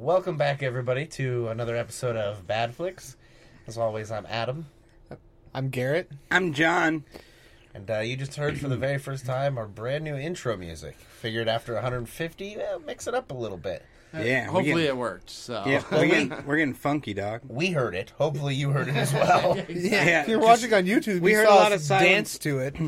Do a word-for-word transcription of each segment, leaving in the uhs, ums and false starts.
welcome back, everybody, to another episode of Bad Flicks. As always, I'm Adam. I'm Garrett. I'm John. And uh, you just heard for the very first time our brand new intro music. Figured after one hundred fifty, eh, mix it up a little bit. Yeah, Hopefully getting, it worked. So Yeah, we're getting, we're getting funky, dog. We heard it. Hopefully you heard it as well. Yeah, If you're just- watching on YouTube, we you heard saw a lot us of silence. dance to it.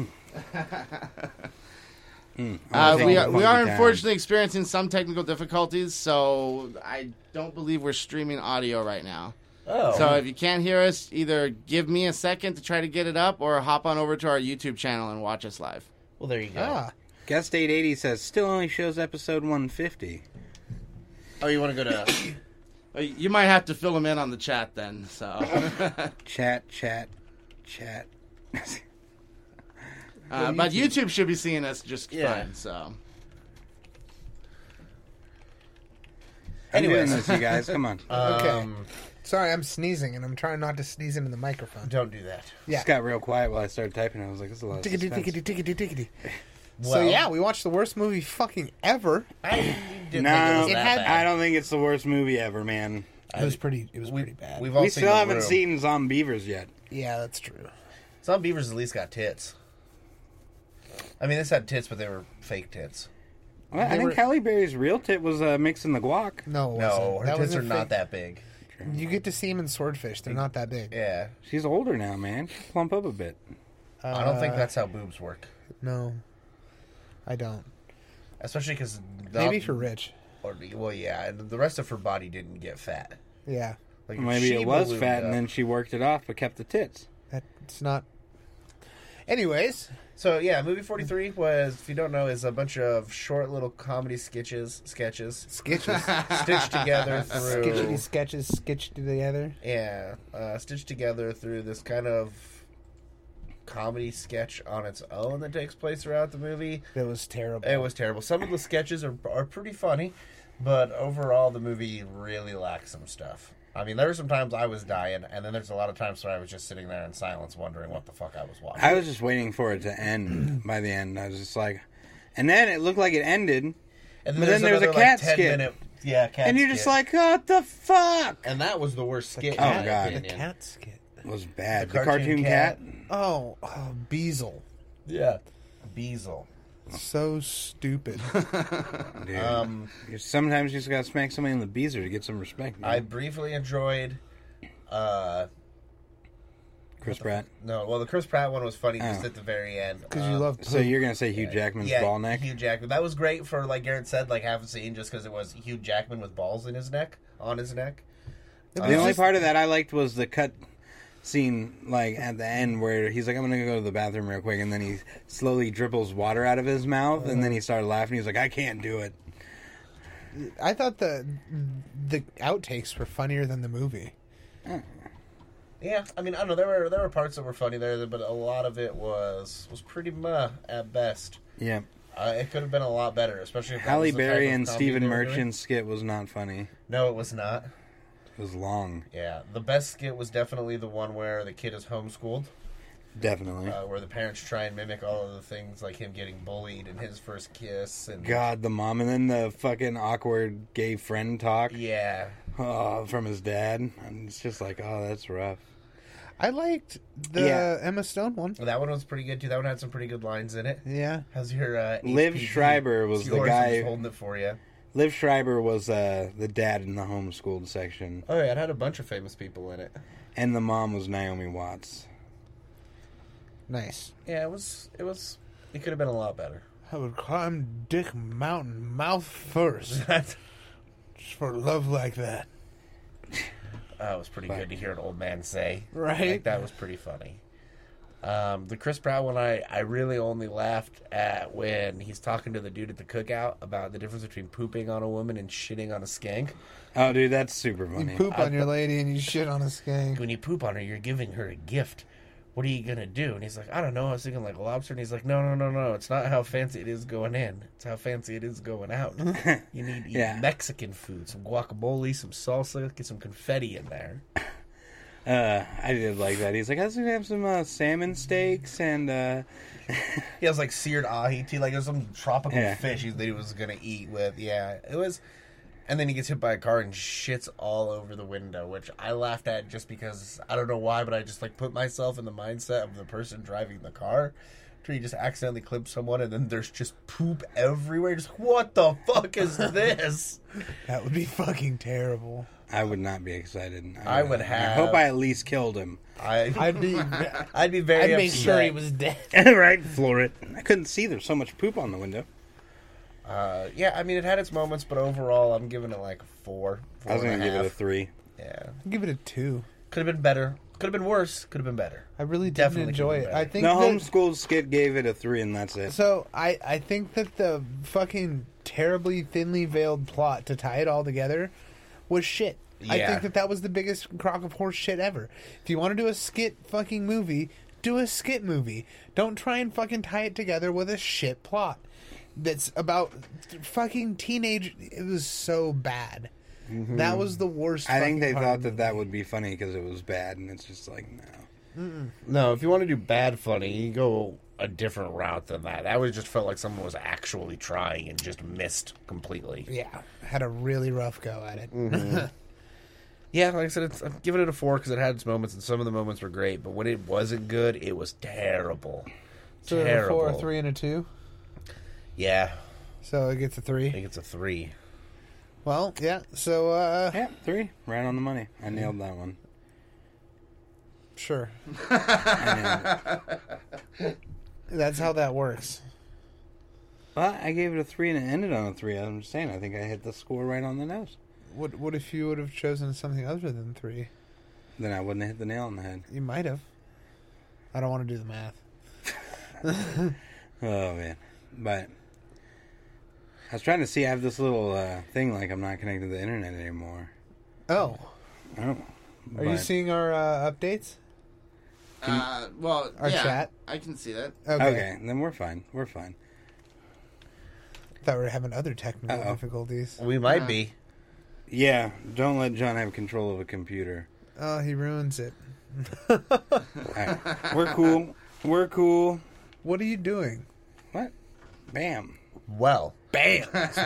Mm, uh, I'm we taking are, the we funky are time. unfortunately experiencing some technical difficulties, so I don't believe we're streaming audio right now. Oh. So if you can't hear us, either give me a second to try to get it up, or hop on over to our YouTube channel and watch us live. Well, there you go. Ah, Guest eight eighty says still only shows episode one fifty. Oh, you want to go to... Uh, You might have to fill them in on the chat then. So, Chat, chat, chat. uh, but YouTube should be seeing us just Yeah. fine. So, I'm Anyways. doing this, you guys. Come on. Okay. Um, sorry, I'm sneezing, and I'm trying not to sneeze into the microphone. don't do that. Yeah. Just got real quiet while I started typing. I was like, this is a lot of Tickety, suspense. tickety, tickety, tickety. So Well, yeah, we watched the worst movie fucking ever. I didn't No, think it was It that had- bad. I don't think it's the worst movie ever, man. It was pretty. It was pretty bad. We've all We seen still The haven't Room. seen Zombievers yet. Yeah, that's true. Some beavers at least got tits. I mean, this had tits, but they were fake tits. Well, I They think were- Halle Berry's real tit was uh, mixing the guac. No, it No, wasn't. her That tits wasn't are not fake. that big. You get to see them in Swordfish. They're not that big. Yeah. She's older now, man. Plump up a bit. I don't think Uh, that's how boobs work. No, I don't. Especially because... Maybe if you're rich. Or, well, yeah, and the rest of her body didn't get fat. Yeah, Like if Maybe she it was ballooned fat, and up- then she worked it off, but kept the tits. that's not. Anyways, So, yeah, movie forty-three was, if you don't know, is a bunch of short little comedy sketches, sketches sketches, stitched together through... sketchy sketches, sketched together. Yeah, uh, stitched together through this kind of comedy sketch on its own that takes place throughout the movie. That was terrible. It was terrible. Some of the sketches are, are pretty funny, but overall the movie really lacks some stuff. I mean, there were some times I was dying, and then there's a lot of times where I was just sitting there in silence wondering what the fuck I was watching. I was just waiting for it to end by the end. I was just like, and then it looked like it ended, and but then there's a another, cat ten skit. minute, yeah, cat and you're just skit. like, what the fuck? And that was the worst skit. cat- in Oh, my God. The opinion. cat skit. It was bad. The The, cartoon cartoon, cat. Oh, oh Beazle. Yeah, Beazle. So stupid. Dude. Um, You- Sometimes you just gotta smack somebody in the beezer to get some respect. man. I briefly enjoyed. Uh, Chris Pratt. no, well, the Chris Pratt one was funny just Oh. at the very end Because Um, you love So poop. you're gonna say Hugh Jackman's yeah, ball neck? Hugh Jackman. That was great for, like Garrett said, like half a scene just because it was Hugh Jackman with balls in his neck, on his neck. It Uh, The was only just- part of that I liked was the cut scene, like at the end, where he's like, "I'm gonna go to the bathroom real quick," and then he slowly dribbles water out of his mouth, and then he started laughing. He's like, "I can't do it." I thought the the outtakes were funnier than the movie. Yeah, I mean, I don't know. There were there were parts that were funny there, but a lot of it was was pretty meh at best. Yeah, Uh, it could have been a lot better, especially if that Halle was the type Berry of and comedy Stephen they were doing. Merchant's skit was not funny. No, it was not. It was long, Yeah, the best skit was definitely the one where the kid is homeschooled. definitely. Uh, where the parents try and mimic all of the things, like him getting bullied and his first kiss, and God, the mom, and then the fucking awkward gay friend talk yeah, oh, from his dad. And it's just like, oh, that's rough. I liked the Yeah. Emma Stone one. that one was pretty good too. That one had some pretty good lines in it. Yeah. How's your uh, Liv H P V? Schreiber was It's the yours, I'm guy- just holding it for you. Liv Schreiber was uh, the dad in the homeschooled section, Oh yeah, it had a bunch of famous people in it. and the mom was Naomi Watts. Nice. Yeah, it was. It was. It could have been a lot better. I would climb Dick Mountain mouth first. Just for love like that. That was pretty good to hear an old man say. Right? Like, that was pretty funny. Um, the Chris Pratt one, I, I really only laughed at when he's talking to the dude at the cookout about the difference between pooping on a woman and shitting on a skank. Oh, dude, that's super You funny. poop on your lady and you shit on a skank. When you poop on her, you're giving her a gift. What are you going to do? And he's like, I don't know. I was thinking like a lobster. And he's like, no, no, no, no. It's not how fancy it is going in. It's how fancy it is going out. You need to eat Yeah. Mexican food, some guacamole, some salsa, get some confetti in there. Uh, I did like that. He's like, I was gonna have some uh, salmon steaks and uh, He has like seared ahi too, like it was some tropical Yeah. fish he- that he was gonna eat with. Yeah, it was. And then he gets hit by a car and shits all over the window, which I laughed at just because, I don't know why, but I just like put myself in the mindset of the person driving the car. Where he just accidentally clips someone and then there's just poop everywhere. Just what the fuck is this? That would be fucking terrible. I would not be excited. I would have- I hope I at least killed him. I, I'd be. I'd be very I'd make upset. sure he was dead. Right, floor it. I couldn't see. There's so much poop on the window. Uh, yeah, I mean, it had its moments, but overall, I'm giving it like a four. four I was and going to a give it a half. three. Yeah. I'd give it a two. Could have been better. Could have been worse. Could have been better. I really didn't Definitely enjoy could've it. been I better. think The that, homeschool skit gave it a three, and that's it. so. I I think that the fucking terribly thinly veiled plot to tie it all together was shit. I Yeah. think that that was the biggest crock of horse shit ever. If you want to do a skit fucking movie, do a skit movie. Don't try and fucking tie it together with a shit plot that's about fucking teenage. It was so bad. That was the worst. I think fucking they part thought of the that that movie. would be funny because it was bad, and it's just like, no. No, if you want to do bad funny, you go a different route than that. That was just felt like someone was actually trying and just missed completely. Yeah, had a really rough go at it. Mm-hmm. Yeah, like I said, it's, I'm giving it a four because it had its moments, and some of the moments were great. But when it wasn't good, it was terrible. So a terrible. four, a three, and a two. Yeah, So it gets a I three. think it's a three. Well, yeah. So uh, Yeah, three. Right on the money. I nailed that one. sure, I nailed it. that's how that works. Well, I gave it a three, and it ended on a three. I'm just saying, I think I hit the score right on the nose. What What if you would have chosen something other than three? Then I wouldn't have hit the nail on the head. You might have. I don't want to do the math. Oh, man. But I was trying to see, I have this little uh, thing like I'm not connected to the internet anymore. Oh, Oh. are you But- seeing our uh, updates? Uh, well, Our yeah, chat? I can see that. Okay. Okay, then we're fine. We're fine. Thought we were having other technical Uh-oh. difficulties. We might Uh. be. Yeah, don't let John have control of a computer. Oh, he ruins it. All right. We're cool. We're cool. What are you doing? What? Bam. Well, Bam!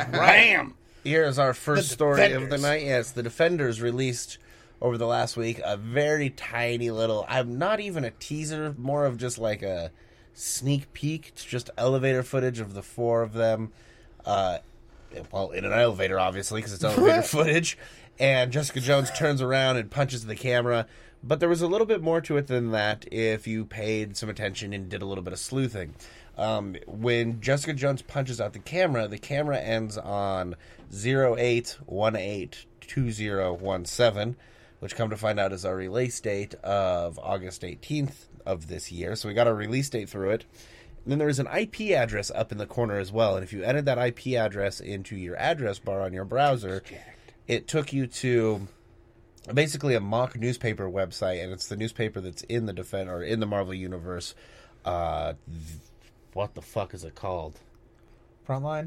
Bam! here's our first The story of the Defenders. night. Yes, the Defenders released over the last week a very tiny little. I'm not even a teaser, more of just like a sneak peek. It's just elevator footage of the four of them. Uh, well, in an elevator, obviously, because it's elevator footage. And Jessica Jones turns around and punches the camera. But there was a little bit more to it than that if you paid some attention and did a little bit of sleuthing. Um, when Jessica Jones punches out the camera, the camera ends on zero eight one eight two zero one seven, which come to find out is our release date of August eighteenth of this year. So we got a release date through it. And then there is an I P address up in the corner as well. And if you entered that I P address into your address bar on your browser, it took you to basically a mock newspaper website, and it's the newspaper that's in the Defend or in the Marvel Universe. Uh, th- what the fuck is it called? Frontline?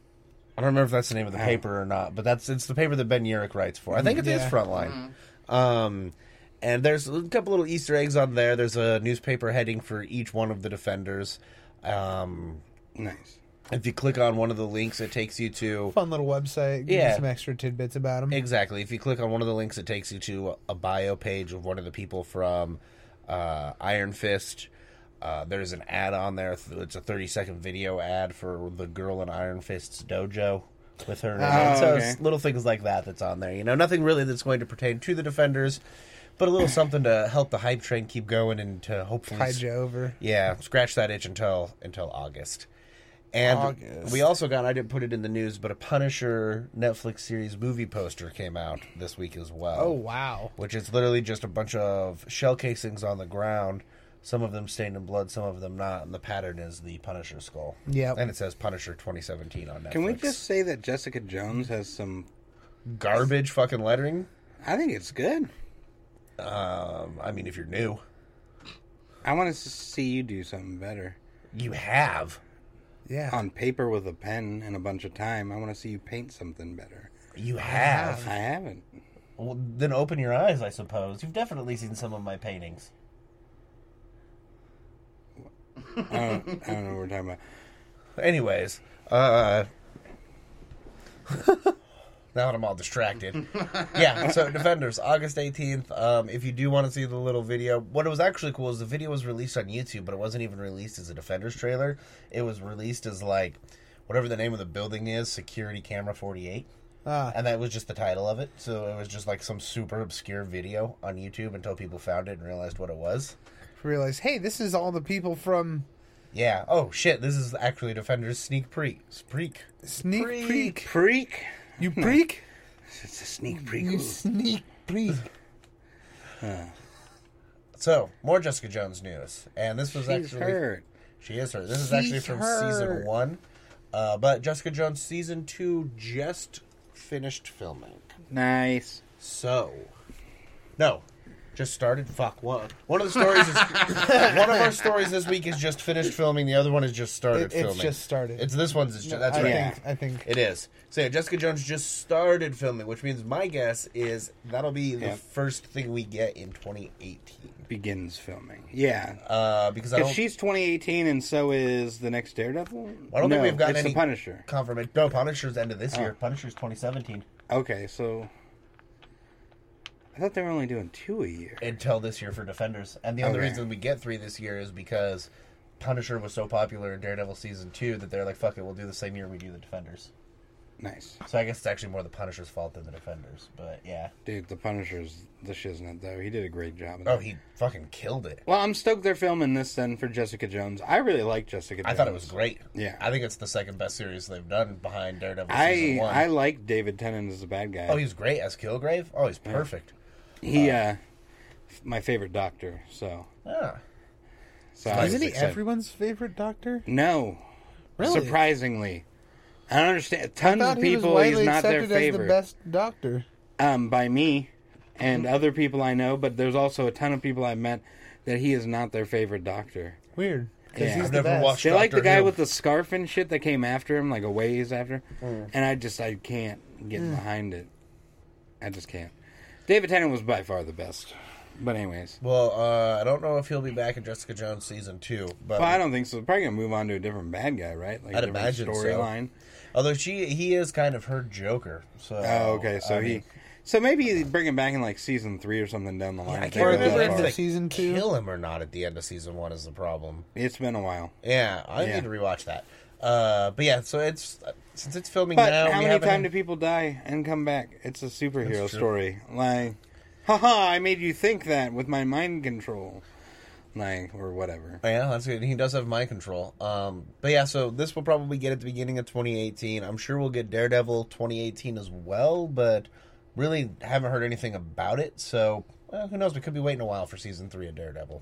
I don't remember if that's the name of the Oh. paper or not, but that's it's the paper that Ben Urich writes for. I think it is Yeah. Frontline. Um, and there's a couple little Easter eggs on there. There's a newspaper heading for each one of the Defenders. Um, Nice. if you click on one of the links, it takes you to Fun little website. Give Yeah. you some extra tidbits about him. exactly. If you click on one of the links, it takes you to a bio page of one of the people from uh, Iron Fist. Uh, there's an ad on there. It's a thirty second video ad for the girl in Iron Fist's dojo with her. Oh, so okay. it's little things like that that's on there. You know, nothing really that's going to pertain to the Defenders, but a little something to help the hype train keep going and to hopefully, Tide you over. yeah, scratch that itch until until August. And August. we also got, I didn't put it in the news, but a Punisher Netflix series movie poster came out this week as well. Oh, wow. Which is literally just a bunch of shell casings on the ground, some of them stained in blood, some of them not, and the pattern is the Punisher skull. Yep. And it says Punisher twenty seventeen on Netflix. Can we just say that Jessica Jones has some... Garbage fucking lettering? I think it's good. Um, I mean, if you're new. I want to see you do something better. You have. Yeah. On paper with a pen and a bunch of time, I want to see you paint something better. You have. I haven't. Well, then open your eyes, I suppose. You've definitely seen some of my paintings. I don't, I don't know what we're talking about. Anyways, uh, Now that I'm all distracted. Yeah, so Defenders, August eighteenth. Um, if you do want to see the little video, what was actually cool is the video was released on YouTube, but it wasn't even released as a Defenders trailer. It was released as, like, whatever the name of the building is, Security Camera forty-eight. Ah. And that was just the title of it. So it was just, like, some super obscure video on YouTube until people found it and realized what it was. Realize, hey, this is all the people from Yeah. Oh, shit, this is actually Defenders Sneak Preak. Preak. Sneak Preak. Preak. Preak? You preak? It's a sneak You prequel. sneak preak. So, more Jessica Jones news. And this was She's actually... hurt. She is her. This is She's actually from hurt. season one. Uh, but Jessica Jones season two just finished filming. Nice. So, no, just started. Fuck one. One of the stories is one of our stories this week is just finished filming. The other one is just started It- it's filming. just started. It's this one's. Is just, that's I right. Yeah. think. I think. It is. So yeah, Jessica Jones just started filming, which means my guess is that'll be the Yep. first thing we get in twenty eighteen. Begins filming. Yeah. Uh, because I Because don't. she's twenty eighteen and so is the next Daredevil? I don't no, think we've gotten it's any the Punisher. confirmation. No, Punisher's end of this Oh. year. Punisher's twenty seventeen. Okay, so... I thought they were only doing two a year. Until this year for Defenders. And the only Okay. reason we get three this year is because Punisher was so popular in Daredevil season two that they're like, fuck it, we'll do the same year we do the Defenders. Nice. So I guess it's actually more the Punisher's fault than the Defenders. But yeah. Dude, the Punisher's the shiznit, though. He did a great job. in Oh, that. he fucking killed it. Well, I'm stoked they're filming this then for Jessica Jones. I really like Jessica Jones. I thought it was great. Yeah. I think it's the second best series they've done behind Daredevil I season one. I like David Tennant as the bad guy. Oh, he's great as Kilgrave. Oh, he's perfect. He, uh, my favorite doctor, so. Yeah. so I was Isn't he excited. everyone's favorite doctor? No. Really? Surprisingly. I don't understand. I Tons thought of he was people, widely he's not their accepted as the favorite. best doctor. Um, by me and other people I know, but there's also a ton of people I met that he is not their favorite doctor. Weird. 'Cause Yeah. he's I've the never best. watched They like the Doctor guy Who. with the scarf and shit that came after him, like a ways after. Mm. And I just, I can't get behind it. I just can't. David Tennant was by far the best. But anyways. Well, uh, I don't know if he'll be back in Jessica Jones season two, but Well, I don't think so. Probably going to move on to a different bad guy, right? Like a I'd different imagine so. storyline. although she he is kind of her Joker. So Oh, okay. So I he... mean, So maybe bring him back in like season three or something down the line. I if can't they go remember that if far. they Season two? kill him or not at the end of season one is the problem. It's been a while. Yeah, I Yeah. need to rewatch that. Uh, but yeah, so it's since it's filming But now. how we many haven't- times do people die and come back? It's a superhero That's true. story. Like, haha, I made you think that with my mind control. Like, or whatever. Oh, yeah, that's good. He does have mind control. Um, but yeah, so this will probably get at the beginning of twenty eighteen. I'm sure we'll get Daredevil twenty eighteen as well, but really haven't heard anything about it. So well, who knows? We could be waiting a while for season three of Daredevil.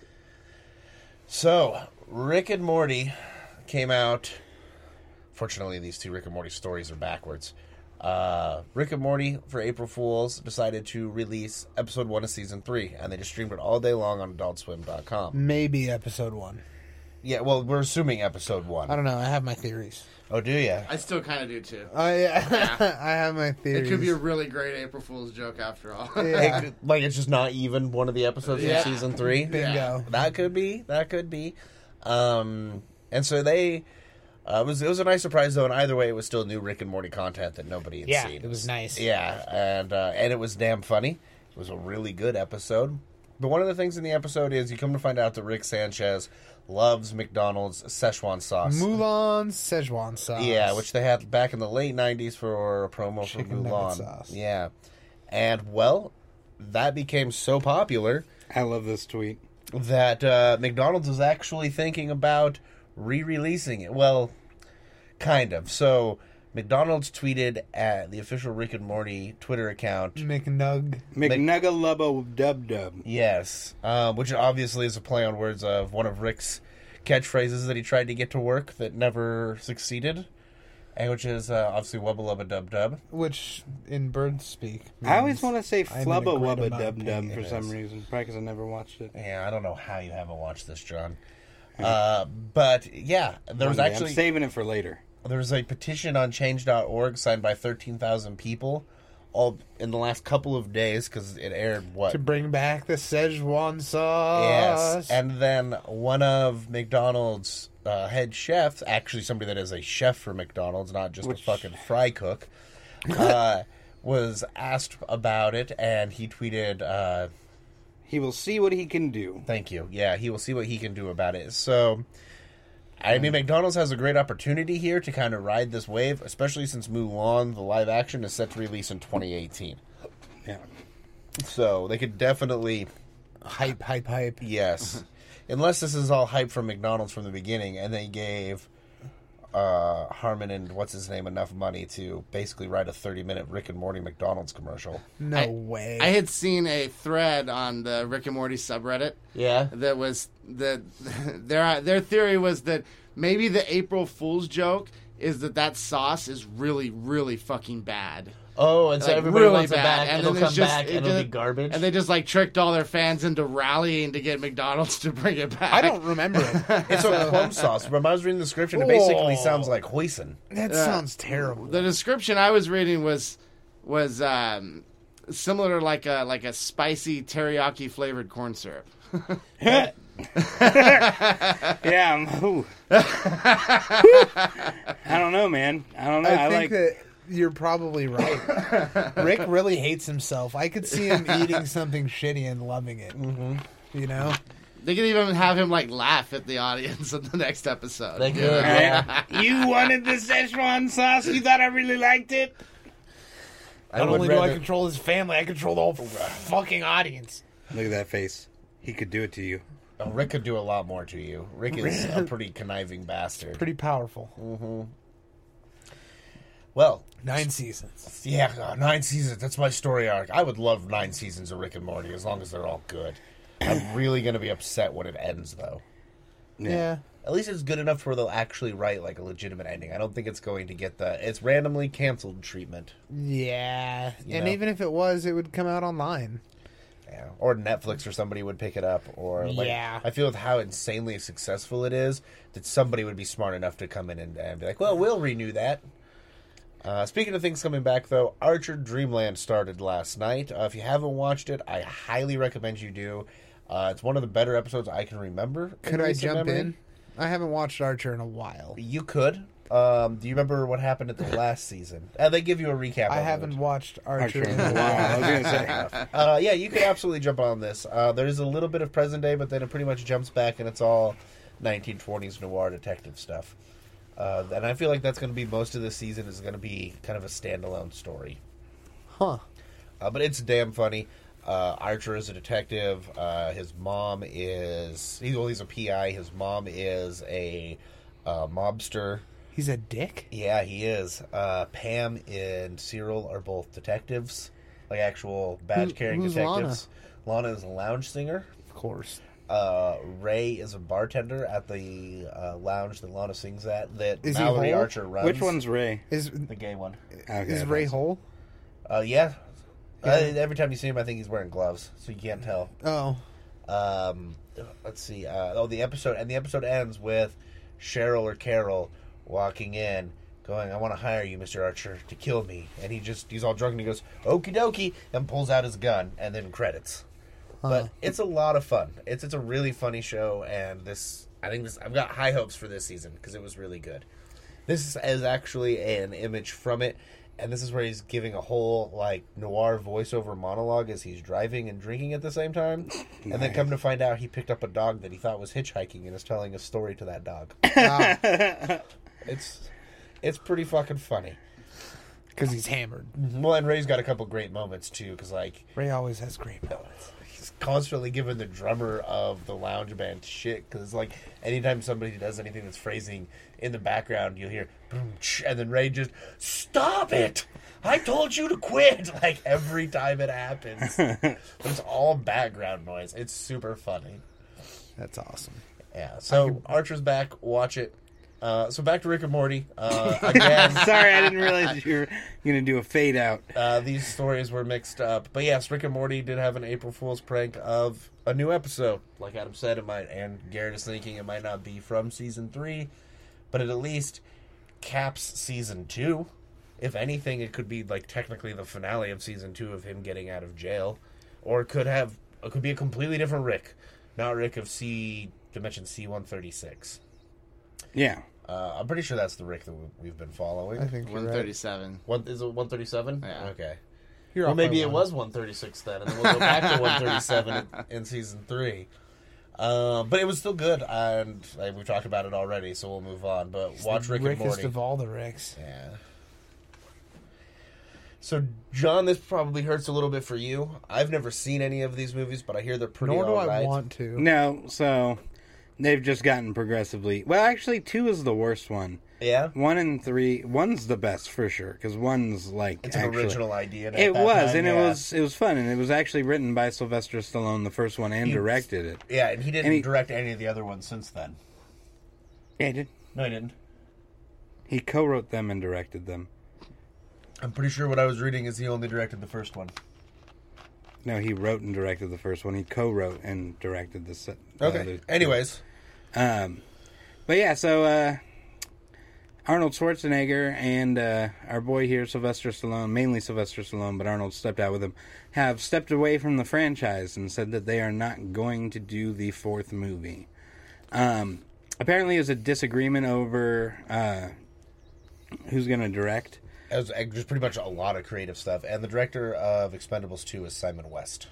So Rick and Morty came out. Fortunately, these two Rick and Morty stories are backwards. Uh, Rick and Morty, for April Fools, decided to release episode one of season three, and they just streamed it all day long on adult swim dot com. Maybe episode one. Yeah, well, we're assuming episode one. I don't know. I have my theories. Oh, do you? I still kind of do too. I I have my theories. It could be a really great April Fool's joke after all. Yeah. Like, it's just not even one of the episodes Yeah. from season three? Bingo. That could be. That could be. Um, and so they... Uh, it was it was a nice surprise, though, and either way, it was still new Rick and Morty content that nobody had Yeah, seen. it was nice. Yeah, and uh, and it was damn funny. It was a really good episode. But one of the things in the episode is you come to find out that Rick Sanchez loves McDonald's Szechuan sauce. Mulan Szechuan sauce. Yeah, which they had back in the late nineties for a promo Chicken for nugget Mulan. sauce. Yeah. And, well, that became so popular I love this tweet. that uh, McDonald's is actually thinking about re-releasing it. Well, kind of. So, McDonald's tweeted at the official Rick and Morty Twitter account. McNug. McNugga Lubbo Dub Dub. Yes, um, which obviously is a play on words of one of Rick's catchphrases that he tried to get to work that never succeeded, and which is uh, obviously Wubba Lubba Dub Dub. Which in bird speak. I always means want to say I'm in a Flubba great Wubba amount of Dub Dub pain. for It some is. reason. Probably because I never watched it. Yeah, I don't know how you haven't watched this, John. Uh, but yeah, there was One day. actually I'm saving it for later. there was a petition on change dot org signed by thirteen thousand people, all in the last couple of days because it aired what To bring back the Szechuan sauce. Yes, and then one of McDonald's uh, head chefs, actually somebody that is a chef for McDonald's, not just Which- a fucking fry cook, uh, was asked about it, and he tweeted, uh, He will see what he can do. thank you. Yeah, he will see what he can do about it. So, I mean, McDonald's has a great opportunity here to kind of ride this wave, especially since Mulan, the live action, is set to release in twenty eighteen. Yeah. So, they could definitely, Hype, hype, hype. yes. Unless this is all hype from McDonald's from the beginning, and they gave uh, Harmon and what's his name enough money to basically write a thirty-minute Rick and Morty McDonald's commercial. No I- way. I had seen a thread on the Rick and Morty subreddit Yeah. that was that their their theory was that maybe the April Fool's joke is that that sauce is really really fucking bad. Oh, and so Like, everybody really wants it bad. back, And and, then it'll come it's just- back, it and it'll just- be garbage. And they just like tricked all their fans into rallying to get McDonald's to bring it back. I don't remember it. It's a plum sauce. When I was reading the description, it basically Oh. sounds like hoisin. That sounds terrible. The description I was reading was was um, similar to like a like a spicy teriyaki flavored corn syrup. Yeah. I'm- ooh. I don't know, man. I don't know. I I, think like. that you're probably right. Rick really hates himself. I could see him eating something shitty and loving it. Mm-hmm. You know? They could even have him like laugh at the audience in the next episode. They could, yeah. You wanted the Szechuan sauce? You thought I really liked it? I Not would only do I rather- control his family, I control the whole fucking audience. Look at that face. He could do it to you. Oh, Rick could do a lot more to you. Rick is a pretty conniving bastard. Pretty powerful. Well, Nine seasons. yeah, God, nine seasons. That's my story arc. I would love nine seasons of Rick and Morty as long as they're all good. I'm really going to be upset when it ends, though. Yeah. At least it's good enough where they'll actually write like a legitimate ending. I don't think it's going to get the it's randomly canceled treatment. Yeah. You and know? even if it was, it would come out online. Yeah. Or Netflix or somebody would pick it up. Or like, Yeah. I feel with how insanely successful it is that somebody would be smart enough to come in and, and be like, well, we'll renew that. Uh, speaking of things coming back, though, Archer Dreamland started last night. Uh, if you haven't watched it, I highly recommend you do. Uh, it's one of the better episodes I can remember. Could I recent jump memory. in? I haven't watched Archer in a while. You could. Um, do you remember what happened at the last season? Uh, they give you a recap. I of haven't it. watched Archer Archer in in a a while. I while. was gonna say. Uh, yeah, you could absolutely jump on this. Uh, there's a little bit of present day, but then it pretty much jumps back, and it's all nineteen twenties noir detective stuff. Uh, and I feel like that's going to be most of this season is going to be kind of a standalone story. Huh. Uh, but it's damn funny. Uh, Archer is a detective. Uh, his mom is he, well, he's a P I. His mom is a uh, mobster. He's a dick? Yeah, he is. Uh, Pam and Cyril are both detectives, like actual badge-carrying who's detectives. Lana? Lana is a lounge singer. Of course. Uh, Ray is a bartender at the uh, lounge that Lana sings at. That Is he Mallory whole? Archer runs. Which one's Ray? Is the gay one? Okay, is Ray that's- whole? Uh, yeah. Yeah. Uh, every time you see him, I think he's wearing gloves, so you can't tell. Oh. Um, let's see. Uh, oh, the episode and the episode ends with Cheryl or Carol walking in, going, "I want to hire you, Mister Archer, to kill me." And he just he's all drunk and he goes, "Okie dokie," and pulls out his gun, and then credits. But it's a lot of fun. It's it's a really funny show, and this I think this I've got high hopes for this season because it was really good. This is actually an image from it. And this is where he's giving a whole, like, noir voiceover monologue as he's driving and drinking at the same time. And then come to find out he picked up a dog that he thought was hitchhiking and is telling a story to that dog. Wow. It's it's pretty fucking funny. Because he's hammered. Well, and Ray's got a couple great moments, too, because, like, Ray always has great moments. he's constantly giving the drummer of the lounge band shit. Because, like, anytime somebody does anything that's phrasing in the background, you'll hear, boom, ch, and then Ray just, "Stop it! I told you to quit!" Like, every time it happens. It's all background noise. It's super funny. That's awesome. Yeah, so Archer's back. Watch it. Uh, so back to Rick and Morty. Uh, again, Sorry, I didn't realize you were going to do a fade out. uh, these stories were mixed up. But yes, Rick and Morty did have an April Fool's prank of a new episode. Like Adam said, it might, and Garrett is thinking it might not be from season three, but it at least caps season two. If anything, it could be like technically the finale of season two of him getting out of jail, or it could have it could be a completely different Rick, not Rick of C Dimension C one thirty six. Yeah. Uh, I'm pretty sure that's the Rick that we- we've been following. I think you're one right. thirty-seven. One, is it one thirty-seven? Yeah. Okay. You're Well, off by maybe it one. was one thirty-six then, and then we'll go back to one thirty-seven in, in season three. Uh, but it was still good, and like, we've talked about it already, so we'll move on. But watch Rick and Rickest Morty. of all the Ricks. Yeah. So, John, this probably hurts a little bit for you. I've never seen any of these movies, but I hear they're pretty Nor do I alright. want to. No, so they've just gotten progressively. Well, actually, two is the worst one. Yeah? One and three. One's the best for sure because one's like It's an actually, original idea. at It that was, time, and yeah. it was it was fun, and it was actually written by Sylvester Stallone, the first one, and He- directed it. Yeah, and he didn't and he- direct any of the other ones since then. Yeah, he did. No, he didn't. He co-wrote them and directed them. I'm pretty sure what I was reading is he only directed the first one. No, he wrote and directed the first one. He co-wrote and directed the. se- the Okay. other two. Anyways. Um, but yeah, so uh, Arnold Schwarzenegger and uh, our boy here, Sylvester Stallone, mainly Sylvester Stallone, but Arnold stepped out with him, have stepped away from the franchise and said that they are not going to do the fourth movie. Um, apparently, there's a disagreement over uh, who's going to direct. It was uh, just pretty much a lot of creative stuff. And the director of Expendables two is Simon West.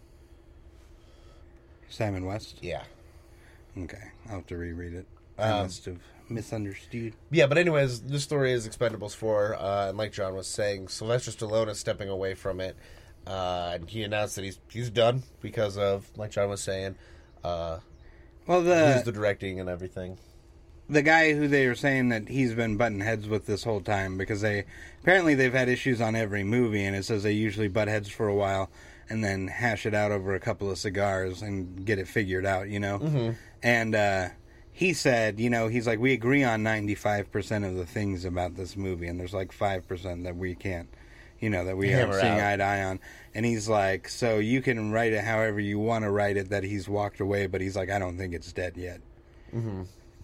Simon West. Yeah. Okay, I'll have to reread it. I Um, must have misunderstood. Yeah, but anyways, this story is Expendables four, uh, and like John was saying, Sylvester Stallone is stepping away from it, uh, and he announced that he's he's done because of, like John was saying, uh, Well, who's the the directing and everything. the guy who they were saying that he's been butting heads with this whole time because they apparently they've had issues on every movie, and it says they usually butt heads for a while and then hash it out over a couple of cigars and get it figured out, you know. Mm-hmm. And uh, he said, you know, he's like, we agree on ninety-five percent of the things about this movie, and there's like five percent that we can't, you know, that we aren't Hammer seeing out. eye to eye on. And he's like, so you can write it however you want to write it, that he's walked away, but he's like, I don't think it's dead yet. Mm-hmm.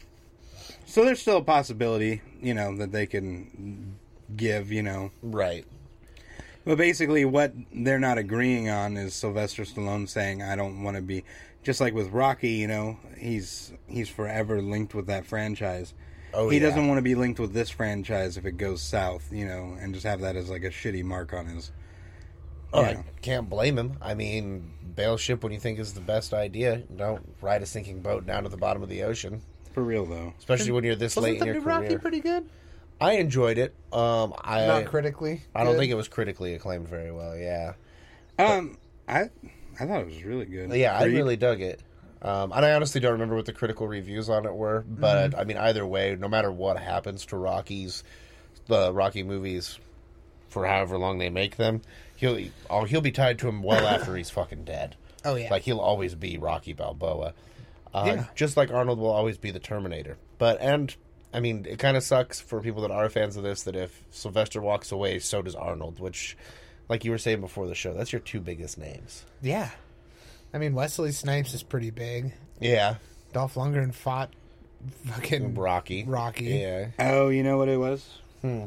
So there's still a possibility, you know, that they can give, you know. Right. But basically what they're not agreeing on is Sylvester Stallone saying, I don't want to be... Just like with Rocky, you know, he's he's forever linked with that franchise. Oh, he yeah. doesn't want to be linked with this franchise if it goes south, you know, and just have that as like a shitty mark on his... Oh, you I know. can't blame him. I mean, bail ship when you think is the best idea. Don't ride a sinking boat down to the bottom of the ocean. For real, though. Especially when you're this late Wasn't in the your new Rocky career. pretty good? I enjoyed it. Um, I Not critically. I don't good. think it was critically acclaimed very well. Yeah, Um, I I thought it was really good. yeah, I Creed. really dug it. Um, and I honestly don't remember what the critical reviews on it were, but Mm-hmm. I mean, either way, no matter what happens to Rocky's, the Rocky movies, for however long they make them, he'll oh, he'll be tied to him well after he's fucking dead. Oh, yeah. Like he'll always be Rocky Balboa, uh, Yeah. just like Arnold will always be the Terminator. But and I mean, it kind of sucks for people that are fans of this that if Sylvester walks away, so does Arnold. Which, like you were saying before the show, that's your two biggest names. Yeah. I mean, Wesley Snipes is pretty big. Yeah, Dolph Lundgren fought fucking Rocky. Rocky. Yeah. Oh, you know what it was? Hmm.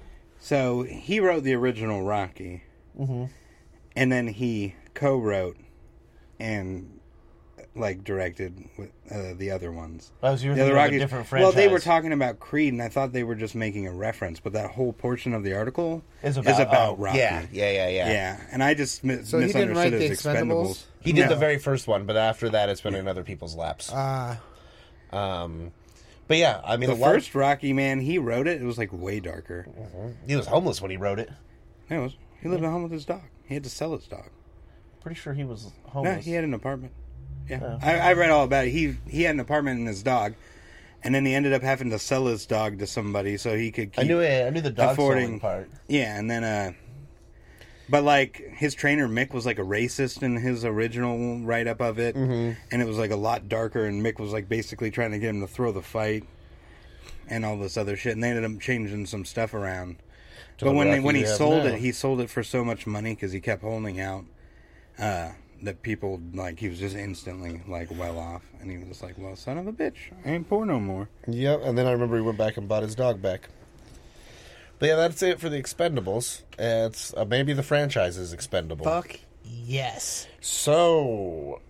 So he wrote the original Rocky, Mm-hmm. and then he co-wrote and like directed with, uh, the other ones. Oh, so you were The other thinking of a Rockies. different Well, they were franchise. talking about Creed, and I thought they were just making a reference, but that whole portion of the article Is is about oh, Rocky. Yeah, yeah, yeah, yeah. Yeah, and I just mi- So he didn't misunderstood write it the as Expendables. Expendables? He did No. the very first one, but after that, it's been in other people's laps. Uh, Um, but yeah, I mean, The a lot first Rocky, man, he wrote it. It was like way darker. he was homeless when he wrote it. It was. He lived at home with his dog. He had to sell his dog. Pretty sure he was No, homeless. he had an apartment. Yeah, Oh. I, I read all about it. He he had an apartment and his dog, and then he ended up having to sell his dog to somebody so he could keep. I knew it. I knew the dog affording- selling part. Yeah, and then uh, but like his trainer Mick was like a racist in his original write up of it, Mm-hmm. and it was like a lot darker. And Mick was like basically trying to get him to throw the fight and all this other shit. And they ended up changing some stuff around. To But the when they, Rocky when he we have sold now. it, he sold it for so much money because he kept holding out. Uh, that people like he was just instantly like well off, and he was just like, "Well, son of a bitch, I ain't poor no more." Yep, and then I remember he went back and bought his dog back. But yeah, that's it for the Expendables. It's uh, maybe the franchise is expendable. fuck yes. So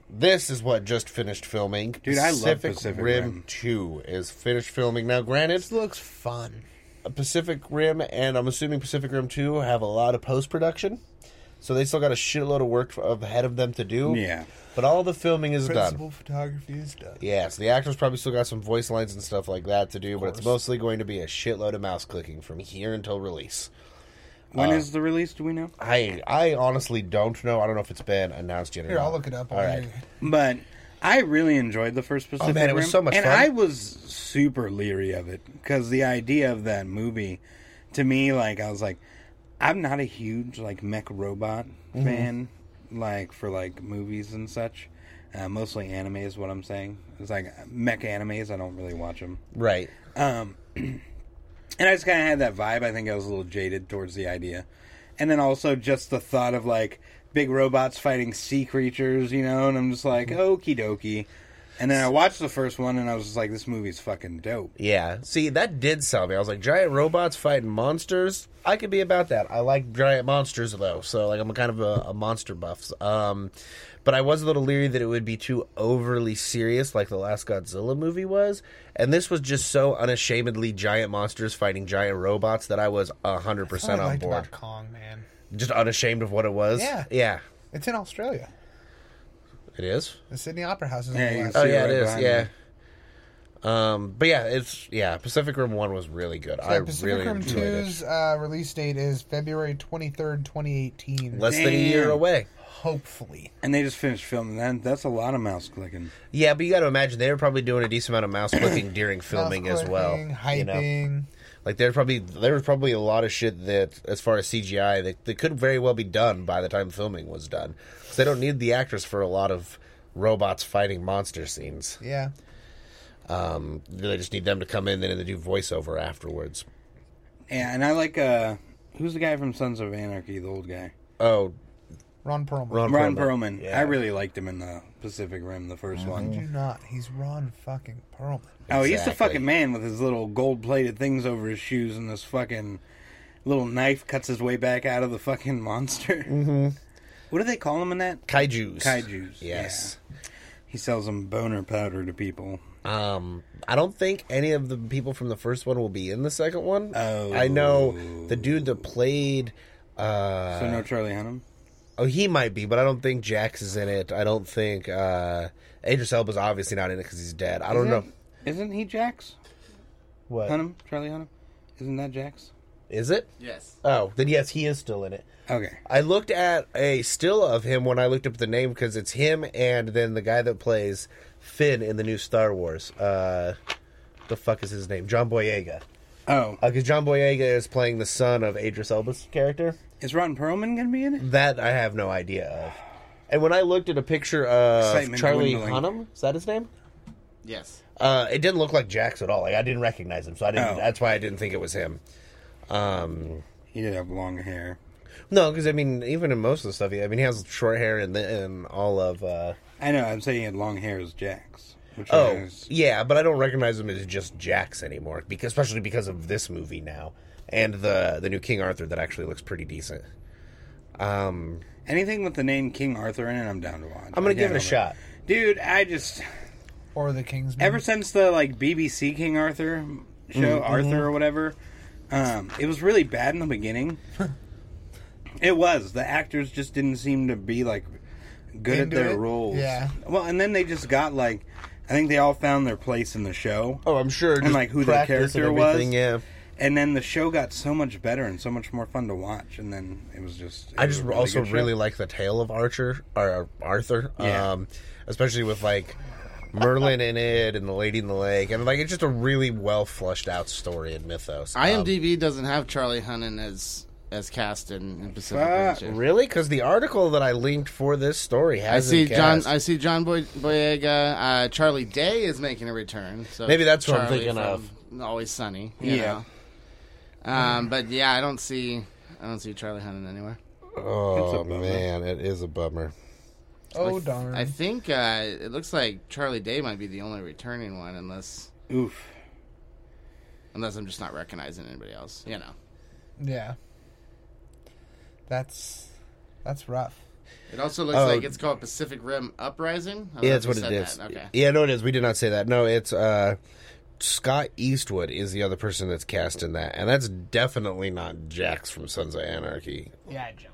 this is what just finished filming. Dude, I love Pacific Rim, Rim. two is finished filming. Now, granted, This looks fun. Pacific Rim and I'm assuming Pacific Rim two have a lot of post-production. So they still got a shitload of work ahead of them to do. Yeah. But all the filming is Principal done. photography is done. Yeah, so the actors probably still got some voice lines and stuff like that to do, but it's course. mostly going to be a shitload of mouse clicking from here until release. When Uh, is the release? Do we know? I I honestly don't know. I don't know if it's been announced yet or Here, not. I'll look it up. All right. But I really enjoyed the first Pacific Oh, man, it was Rim, so much and fun. I was super leery of it because the idea of that movie, to me, like I was like, I'm not a huge like mech robot Mm-hmm. fan, like for like movies and such. Uh, mostly anime is what I'm saying. It's like mech animes. I don't really watch them. Right. Um, and I just kind of had that vibe. I think I was a little jaded towards the idea. And then also just the thought of, like, big robots fighting sea creatures, you know? And I'm just like, okie dokie. And then I watched the first one, and I was just like, this movie's fucking dope. Yeah. See, that did sell me. I was like, giant robots fighting monsters? I could be about that. I like giant monsters, though. So, like, I'm kind of a, a monster buff. Um, but I was a little leery that it would be too overly serious like the last Godzilla movie was. And this was just so unashamedly giant monsters fighting giant robots that I was one hundred That's percent what I on liked board. about Kong, man. Just unashamed of what it was? Yeah. Yeah. It's in Australia. It is? The Sydney Opera House is Yeah, on the you left. can Oh see yeah, right it is. behind Yeah. me. Um, but yeah, it's yeah. Pacific Rim One was really good. I So Pacific really Rim enjoyed it. two's uh, release date is February twenty-third, twenty eighteen. Less than a year Damn. away. Hopefully. And they just finished filming that. That's a lot of mouse clicking. Yeah, but you got to imagine they were probably doing a decent amount of mouse clicking during filming as well. Hyping, You know? hyping. Like there probably there was probably a lot of shit that, as far as C G I, that, that could very well be done by the time filming was done. Because they don't need the actors for a lot of robots fighting monster scenes. Yeah. Um, they just need them to come in and then do voiceover afterwards. Yeah, and I like, uh, who's the guy from Sons of Anarchy, the old guy? Oh, Ron Perlman. Ron Ron Perlman. Perlman. Yeah. I really liked him in the Pacific Rim, the first How one. could you not? He's Ron fucking Perlman. Oh, he's the Exactly. fucking man with his little gold-plated things over his shoes and this fucking little knife cuts his way back out of the fucking monster. Mm-hmm. What do they call him in that? Kaijus. Kaijus. Yes. Yeah. He sells them boner powder to people. Um, I don't think any of the people from the first one will be in the second one. Oh. I know the dude that played. Uh, So no Charlie Hunnam? oh, he might be, but I don't think Jax is in it. I don't think uh, Idris Elba's obviously not in it because he's dead. I don't know. Isn't- Isn't he Jax? What Hunnam? Charlie Hunnam? Isn't that Jax? is it? Yes. Oh, then yes, he is still in it. Okay. I looked at a still of him when I looked up the name because it's him and then the guy that plays Finn in the new Star Wars. Uh, the fuck is his name? John Boyega. Oh. Because John Boyega is playing the son of Idris Elba's character. Is Ron Perlman going to be in it? That I have no idea of. And when I looked at a picture of Excitement Charlie dwindling. Hunnam, is that his name? Yes. Uh, it didn't look like Jax at all. Like I didn't recognize him, so I didn't. Oh. That's why I didn't think it was him. Um, He did have long hair. no, because I mean, even in most of the stuff, he, I mean, he has short hair and and all of. Uh, I know, I'm saying he had long hair as Jax. Which oh, is, yeah, but I don't recognize him as just Jax anymore, because especially because of this movie now and the the new King Arthur that actually looks pretty decent. Um, anything with the name King Arthur in it, I'm down to watch. I'm gonna I give it a can't shot. Dude, I just... Or the Kingsman. Ever since the like B B C King Arthur show, Mm-hmm. Arthur or whatever, um, it was really bad in the beginning. It was. The actors just didn't seem to be like good Into at their it? roles. Yeah. Well, and then they just got like, I think they all found their place in the show, Oh, I'm sure. and like who their practice and character was. everything, Yeah. And then the show got so much better and so much more fun to watch. And then it was just. It I was just a really also good show. really like the tale of Archer or Arthur, Yeah. um, especially with like Merlin in it and the Lady in the Lake, and like it's just a really well flushed out story and mythos. Um, IMDb doesn't have Charlie Hunnam as as cast in, in Pacific Rim Fuck. two. really, because the article that I linked for this story I has see him John. cast. I see John Boy, Boyega. Uh, Charlie Day is making a return. So Maybe that's what I'm Charlie thinking from of. Always Sunny. You Yeah. know? Um, but yeah, I don't see. I don't see Charlie Hunnam anywhere. Oh It's a bummer. man, it is a bummer. Oh, I th- darn. I think uh, it looks like Charlie Day might be the only returning one, unless Oof. unless I'm just not recognizing anybody else. You know. Yeah. That's that's rough. It also looks Oh. like it's called Pacific Rim Uprising. I don't Yeah, know that's if what you it said is. that. Okay. Yeah, no, it is. We did not say that. No, it's uh, Scott Eastwood is the other person that's cast in that, and that's definitely not Jax from Sons of Anarchy. Yeah, John.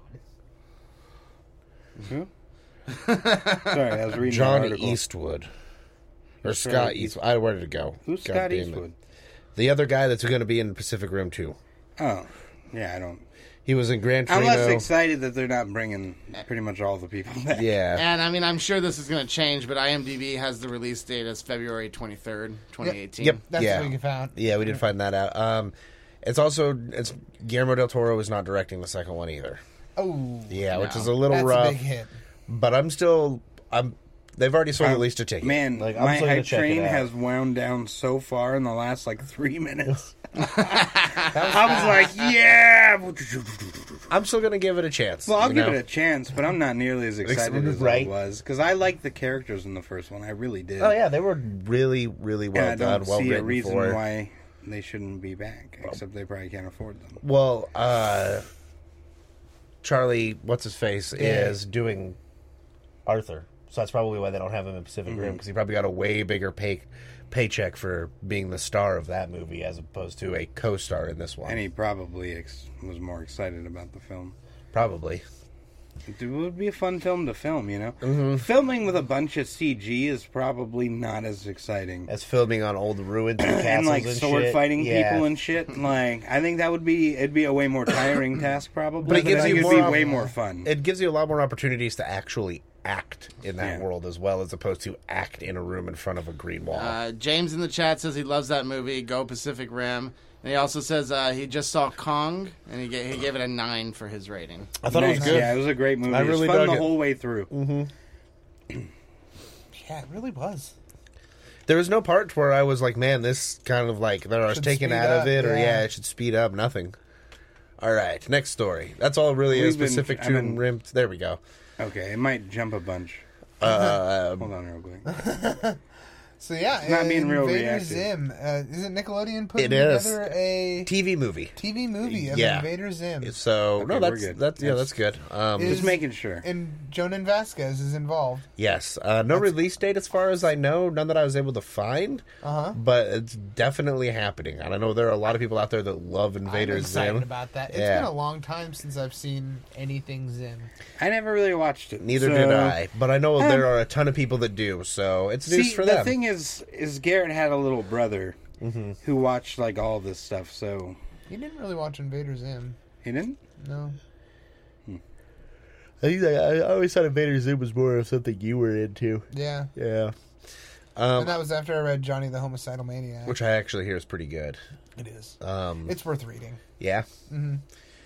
Who? Sorry, I was reading John an article. Eastwood. Or That's Scott right. Eastwood. I where did it go? Who's God Scott damn it. Eastwood? The other guy that's going to be in Pacific Rim two. Oh, yeah, I don't. He was in Gran I'm Torino. less excited that they're not bringing pretty much all the people back. Yeah. And I mean, I'm sure this is going to change, but IMDb has the release date as February twenty-third, twenty eighteen. Yep. That's yeah. what you found. Yeah, we did find that out. Um, it's also it's Guillermo del Toro is not directing the second one either. Oh, Yeah, which No. is a little that's rough. a big hit. But I'm still I'm. They've already sold at least a ticket. Man, Like, I'm my still gonna hype check it train out. has wound down so far in the last like three minutes. I was like, yeah. I'm still gonna give it a chance. Well, I'll you give know? it a chance, but I'm not nearly as excited as right. I was because I liked the characters in the first one. I really did. Oh yeah, they were really, really well and I done, don't well see written a reason for. why they shouldn't be back, except they probably can't afford them. Well, uh, Charlie, what's his face, Yeah. is doing Arthur, so that's probably why they don't have him in Pacific Mm-hmm. Rim because he probably got a way bigger pay paycheck for being the star of that movie as opposed to a co-star in this one. And he probably ex- was more excited about the film. Probably. It would be a fun film to film, you know? Mm-hmm. Filming with a bunch of C G is probably not as exciting. As filming on old ruined castles And like and sword shit. fighting Yeah. people and shit. Like, I think that would be, it'd be a way more tiring task probably. But it gives I think you it'd more be op- way more fun. It gives you a lot more opportunities to actually act in that Yeah. world as well as opposed to act in a room in front of a green wall. Uh, James in the chat says he loves that movie. Go Pacific Rim. And he also says uh, he just saw Kong, and he gave, he gave it a nine for his rating. I thought Nice. it was good. Yeah, it was a great movie. I it was really fun dug the it. whole way through. Yeah, it really was. There was no part where I was like, man, this kind of like, there was Should taken speed out of up, it, or yeah. yeah, it should speed up. Nothing. All right, next story. That's all it really is We've been- specific I to mean- Rim. There we go. Okay, it might jump a bunch. Uh, Hold on real quick. So yeah, It's not being real Invader reactive. Zim. Uh, is it Nickelodeon putting It is. together a T V movie. T V movie of Yeah. Invader Zim? So Okay, no, we're that's good. that's yeah, That's- that's good. Um, Is- Just making sure. And Jonan Vasquez is involved. yes, uh, no release date as far as I know. None that I was able to find. Uh huh. But it's definitely happening, and I know there are a lot of people out there that love Invader I'm excited Zim. about that. It's Yeah. been a long time since I've seen anything Zim. I never really watched it. Neither so- did I, but I know Um, there are a ton of people that do. So it's news See, for the them. thing is, is Garrett had a little brother Mm-hmm. who watched like all this stuff. So You didn't really watch Invader Zim, he didn't. no? I, think I I always thought Invader Zim was more of something you were into. Yeah. Yeah, um, and that was after I read Johnny the Homicidal Maniac. which I actually hear is pretty good. it is. Um, It's worth reading. yeah, hmm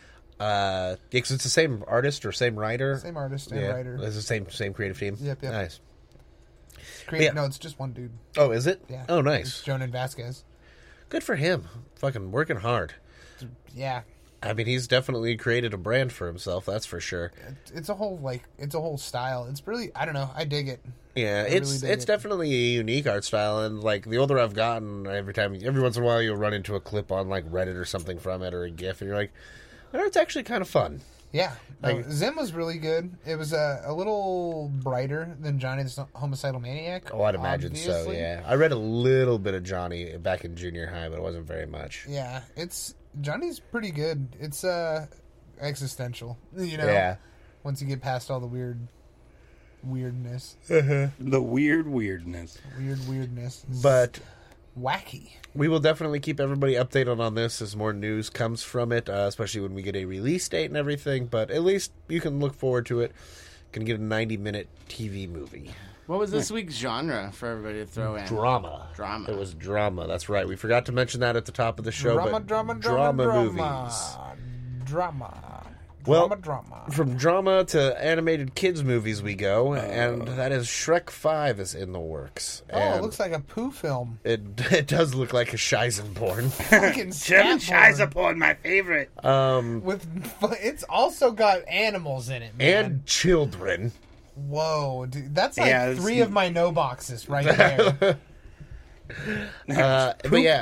uh, yeah, 'cause it's the same artist or same writer. Same artist and yeah, writer. it's the same same creative team. Yep, yep. Nice. Create, yeah. No, it's just one dude. Oh, is it? Yeah. Oh, It's nice. Jonan Vasquez. Good for him. Fucking working hard. Yeah. I mean, he's definitely created a brand for himself. That's for sure. It, it's a whole like it's a whole style. It's really I don't know. I dig it. Yeah, I it's really dig it's it. definitely a unique art style, and like the older I've gotten, every time, every once in a while, you'll run into a clip on like Reddit or something from it or a GIF, and you're like, "Oh, it's actually kind of fun." Yeah. No, Like- Zim was really good. It was a, a little brighter than Johnny the Homicidal Maniac. Oh, I'd imagine so. obviously. Yeah, I read a little bit of Johnny back in junior high, but it wasn't very much. Yeah, it's Johnny's pretty good. It's uh existential, you know. Yeah. Once you get past all the weird weirdness, The weird weirdness. weird weirdness. It's But wacky. we will definitely keep everybody updated on this as more news comes from it, uh, especially when we get a release date and everything. But at least you can look forward to it. Can get a ninety minute T V movie. What was this week's genre for everybody to throw in? Drama. Drama. It was drama. That's right. We forgot to mention that at the top of the show. drama, but drama, drama, movies. drama, drama. Well, drama, drama. From drama to animated kids movies we go, and that is Shrek five is in the works. Oh, And it looks like a poo film. it it does look like a Scheisenborn. Fucking German Scatborn. Scheißerporn, my favorite. um, With it's also got animals in it, man. and children. Whoa, dude, that's like Yeah, it's- three of my no boxes right there. Uh, but yeah,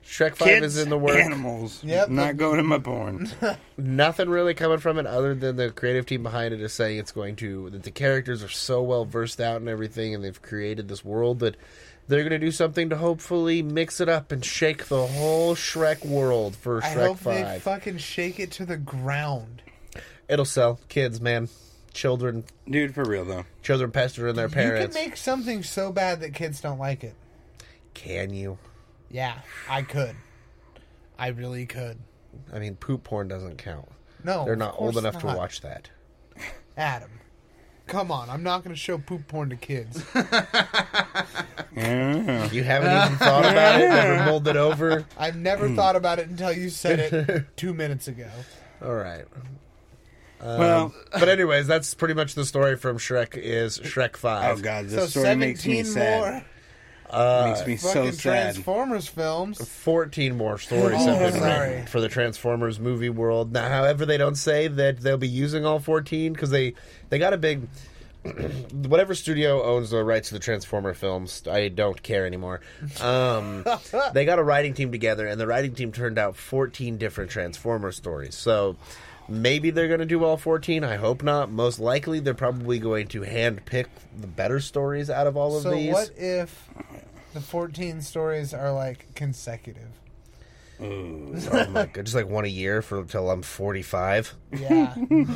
Shrek five Kids, is in the works. animals. Yep. Not going in my porn. Nothing really coming from it other than the creative team behind it is saying it's going to, that the characters are so well versed out and everything, and they've created this world that they're going to do something to hopefully mix it up and shake the whole Shrek world for I Shrek hope they five. fucking shake it to the ground. It'll sell. Kids, man. Children. Dude, for real, though. Children pestering their parents. You can make something so bad that kids don't like it. Can you? Yeah, I could. I really could. I mean, poop porn doesn't count. No, They're of not old course enough to not. watch that. Adam, come on. I'm not going to show poop porn to kids. Yeah. You haven't even thought about it? Never mulled it over? I've never thought about it until you said it two minutes ago. All right. Um, Well- but anyways, that's pretty much the story from Shrek is Shrek Oh, five. God. This So story makes me seventeen sad. more makes me so fucking sad. Transformers films. fourteen more stories Oh, have been sorry. written for the Transformers movie world. Now, however, they don't say that they'll be using all fourteen because they, they got a big... whatever studio owns the rights to the Transformer films, I don't care anymore. Um, they got a writing team together, and the writing team turned out fourteen different Transformer stories. So maybe they're going to do all fourteen. I hope not. Most likely, they're probably going to hand pick the better stories out of all of So these. what if the fourteen stories are like consecutive? Oh my god, just like one a year for until I'm forty-five. Yeah.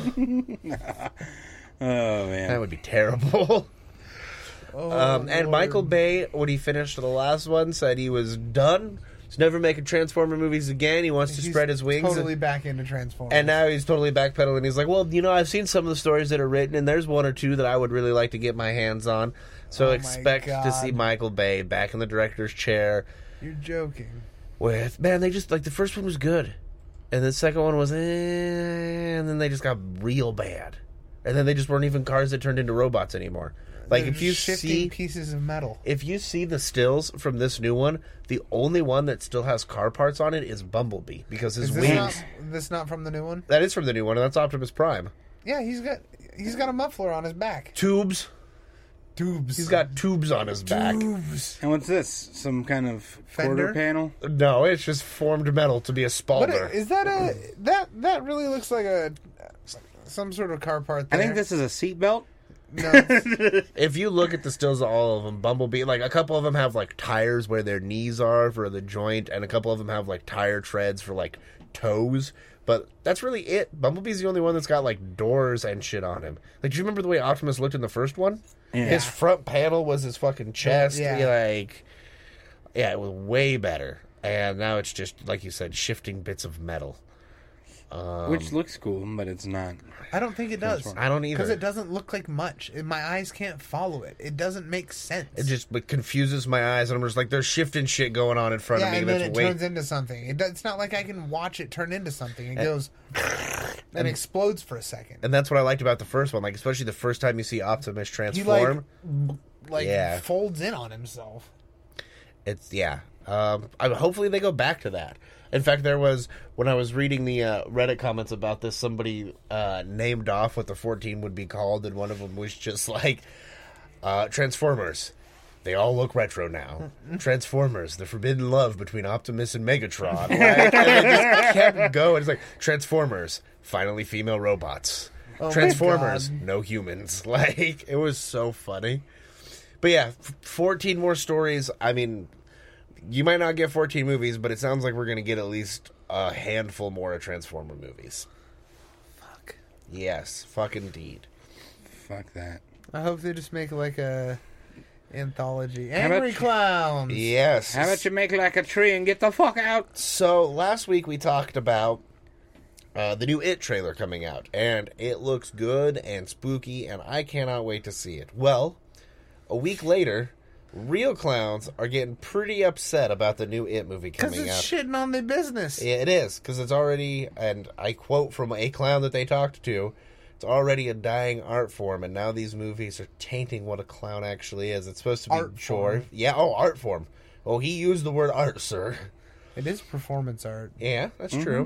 Oh, man. That would be terrible. Oh, Um, and Lord. Michael Bay, when he finished the last one, said he was done. He's never making Transformer movies again. He wants to He's spread his wings. Totally and, back into Transformers. and now he's totally backpedaling. He's like, well, you know, I've seen some of the stories that are written, and there's one or two that I would really like to get my hands on. So Oh my expect to see God. Michael Bay back in the director's chair You're joking. with, man, they just, like, the first one was good. And the second one was, eh, and then they just got real bad. And then they just weren't even cars that turned into robots anymore. Like, They're if you shifting see... pieces of metal. If you see the stills from this new one, the only one that still has car parts on it is Bumblebee because his Is this wings. not, this not from the new one? That is from the new one, and that's Optimus Prime. Yeah, he's got he's got a muffler on his back. Tubes. Tubes. He's got tubes on his back. tubes. And what's this? Some kind of Fender? quarter panel? No, it's just formed metal to be a What Spalder. is that? A that that really looks like a some sort of car part. I There. think this is a seatbelt. No, it's- If you look at the stills of all of them, Bumblebee, like a couple of them have like tires where their knees are for the joint, and a couple of them have like tire treads for like toes. But that's really it. Bumblebee's the only one that's got like doors and shit on him. Like, do you remember the way Optimus looked in the first one? Yeah. His front panel was his fucking chest. Yeah. Like, yeah, it was way better. And now it's just, like you said, shifting bits of metal. Um, Which looks cool, but it's not. I don't think it does. I don't either. Because it doesn't look like much. It- My eyes can't follow it. It doesn't make sense. It just it confuses my eyes, and I'm just like, there's shifting shit going on in front yeah, of me. and then that's it way turns into something. It does, it's not like I can watch it turn into something. It goes and explodes for a second. And that's what I liked about the first one, like especially the first time you see Optimus He transform. like like Yeah. folds in on himself. It's yeah. Um, I, hopefully they go back to that. In fact, there was when I was reading the uh, Reddit comments about this, somebody uh, named off what the fourteen would be called, and one of them was just like uh, Transformers. They all look retro now. Transformers, the forbidden love between Optimus and Megatron. Like, and they just kept going. It's like Transformers, finally female robots. Oh my Transformers, God. no humans. Like, it was so funny. But yeah, f- fourteen more stories. I mean, you might not get fourteen movies, but it sounds like we're going to get at least a handful more of Transformer movies. Fuck. Yes, fuck indeed. Fuck that. I hope they just make like a anthology. How about Angry you- Clowns. Yes. How about you make like a tree and get the fuck out? So last week we talked about uh, the new It trailer coming out, and it looks good and spooky, and I cannot wait to see it. Well, a week later, real clowns are getting pretty upset about the new It movie Because coming it's out. shitting on their business. Yeah, it is, because it's already, and I quote from a clown that they talked to, it's already a dying art form, and now these movies are tainting what a clown actually is. It's supposed to be Art sure. form. Yeah, oh, art form. Oh, he used the word art, sir. It is performance art. Yeah, that's true.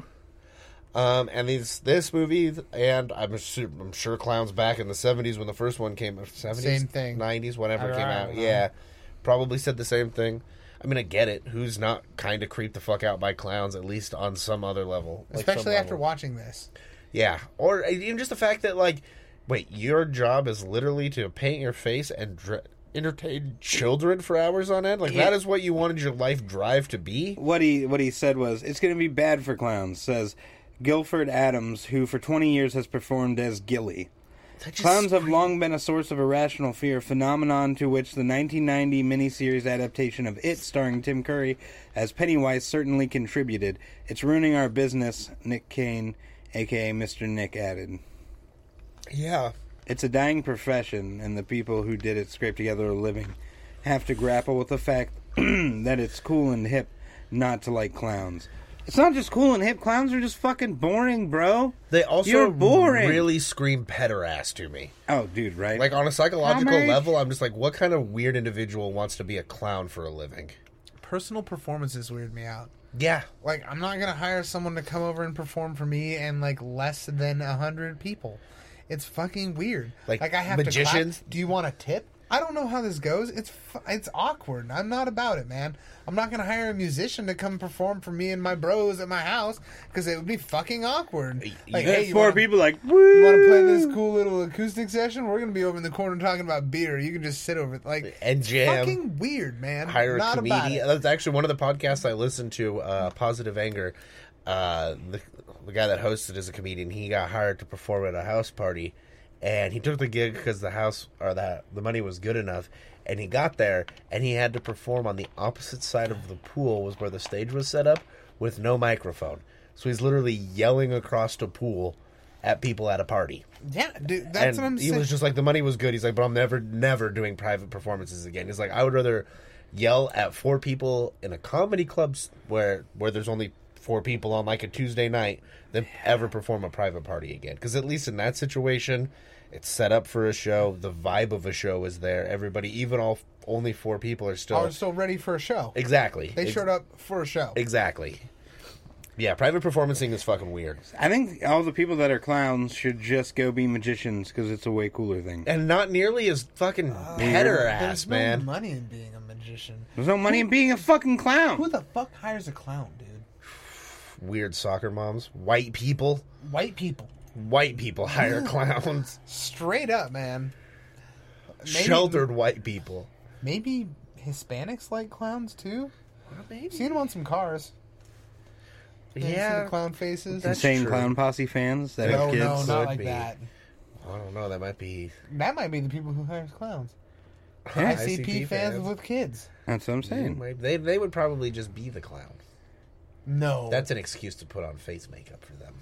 Um, and these this movie, and I'm sure, I'm sure Clowns back in the seventies when the first one came out. seventies, Same thing. nineties, whenever it I came don't out. know. Yeah, probably said the same thing. I mean, I get it. Who's not kind of creeped the fuck out by clowns, at least on some other level? Like Especially some after level. watching this. Yeah. Or even just the fact that, like, wait, your job is literally to paint your face and dr- entertain children for hours on end? Like, Yeah. that is what you wanted your life drive to be? What he what he said was, it's going to be bad for clowns, says Guilford Adams, who for twenty years has performed as Gilly. That just Clowns have scream- long been a source of irrational fear, phenomenon to which the nineteen ninety miniseries adaptation of It, starring Tim Curry as Pennywise, certainly contributed. It's ruining our business, Nick Kane, a k a. Mister Nick, added. Yeah. It's a dying profession, and the people who did it scrape together a living have to grapple with the fact that it's cool and hip not to like clowns. It's not just cool and hip. Clowns are just fucking boring, bro. They also You're boring. really scream pederast to me. Oh, dude, right? Like, on a psychological How many- level, I'm just like, what kind of weird individual wants to be a clown for a living? Personal performances weird me out. Yeah. Like, I'm not gonna hire someone to come over and perform for me and like less than a hundred people. It's fucking weird. Like, I have magicians- to clap. Do you want a tip? I don't know how this goes. It's fu- it's awkward. I'm not about it, man. I'm not gonna hire a musician to come perform for me and my bros at my house because it would be fucking awkward. Like, Yeah, hey, you four wanna, people like, you want to play "Woo!" this cool little acoustic session? We're gonna be over in the corner talking about beer. You can just sit over it. Like, And jam. fucking weird, man. Hire a not about comedian. it. That's actually one of the podcasts I listened to, uh, Positive Anger. Uh, the, the guy that hosted is a comedian. He got hired to perform at a house party, and he took the gig because the house or that the money was good enough. And he got there, and he had to perform on the opposite side of the pool, was where the stage was set up, with no microphone. So he's literally yelling across the pool at people at a party. Yeah, dude. That's and what I'm he saying. was just like, the money was good. He's like, but I'm never, never doing private performances again. He's like, I would rather yell at four people in a comedy club where where there's only four people on like a Tuesday night than ever perform a private party again. Because at least in that situation, it's set up for a show. The vibe of a show is there. Everybody, even all only four people, are still I was still ready for a show. exactly. They Ex- showed up for a show. exactly. Yeah, private performancing is fucking weird, I think all the people that are clowns should just go be magicians because it's a way cooler thing. and not nearly as fucking Uh, petter There's ass, no man. money in being a magician. There's no money in being a fucking clown. Who the fuck hires a clown, dude? Weird soccer moms, white people. White people. White people hire clowns. Straight up, man. Maybe, Sheltered white people. Maybe Hispanics like clowns too. Maybe. Seen them on some cars. You ever seen Yeah. the clown faces. That's Insane true. Clown Posse fans that no, have kids. no, not Could like be. that. I don't know. That might be That might be the people who hires clowns. Yeah, I C P fans with kids. That's what I'm Yeah, saying. maybe. They they would probably just be the clown. No, That's an excuse to put on face makeup for them.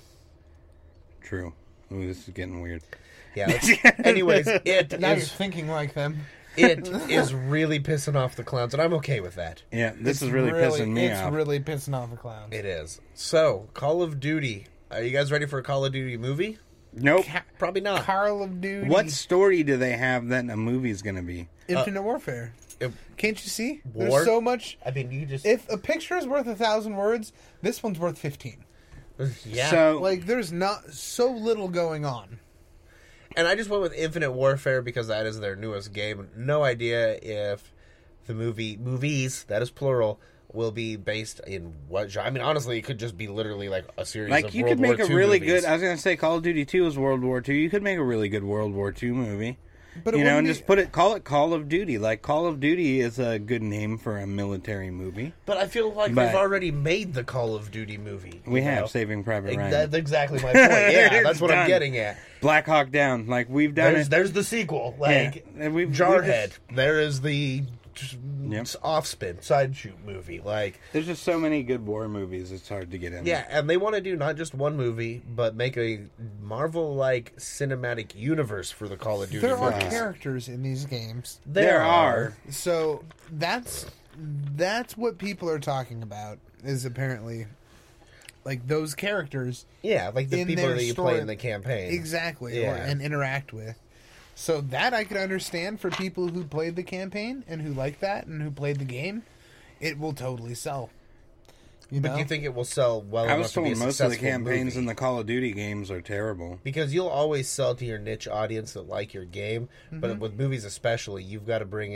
True. Ooh, this is getting weird. Yeah. That's, anyways, it now you're is thinking like them. it is really pissing off the clowns, and I'm okay with that. Yeah, this It's is really, pissing me it's off. really pissing off the clowns. It is. So, Call of Duty. Are you guys ready for a Call of Duty movie? Nope. Ca- Probably not. Call of Duty. What story do they have that a movie's going to be? Infinite Warfare? It- Can't you see? War? There's so much. I mean, you just If a picture is worth a thousand words, this one's worth fifteen. yeah. So, Like, there's not so little going on. And I just went with Infinite Warfare because that is their newest game. No idea if the movie movies, that is plural, will be based in what genre. I mean, honestly, it could just be literally like a series like, of you World could make War a Two really movies. good. I was going to say Call of Duty two is World War Two. You could make a really good World War Two movie. But it You know, and wouldn't just be- put it, call it Call of Duty. Like, Call of Duty is a good name for a military movie. But I feel like But- they've already made the Call of Duty movie. We you have know? Saving Private Ex- Ryan. That's exactly my point. Yeah, It's that's what done. I'm getting at. Black Hawk Down. Like, we've done There's, it. there's the sequel. Like, Yeah, and we've- we Jarhead. just- There is the just Yep. off-spin, side shoot movie. Like, There's just so many good war movies, it's hard to get in. yeah, and they want to do not just one movie, but make a Marvel-like cinematic universe for the Call of Duty There are movies. characters in these games. There are. So that's that's what people are talking about, is apparently like those characters Yeah, like the in people their that you story- play in the campaign. exactly, Yeah. or, and interact with. So that I could understand for people who played the campaign and who like that and who played the game. It will totally sell. You But know? do you think it will sell well I enough was to be told a most of the successful campaigns movie? in the Call of Duty games are terrible. Because you'll always sell to your niche audience that like your game, Mm-hmm. but with movies especially, you've got to bring in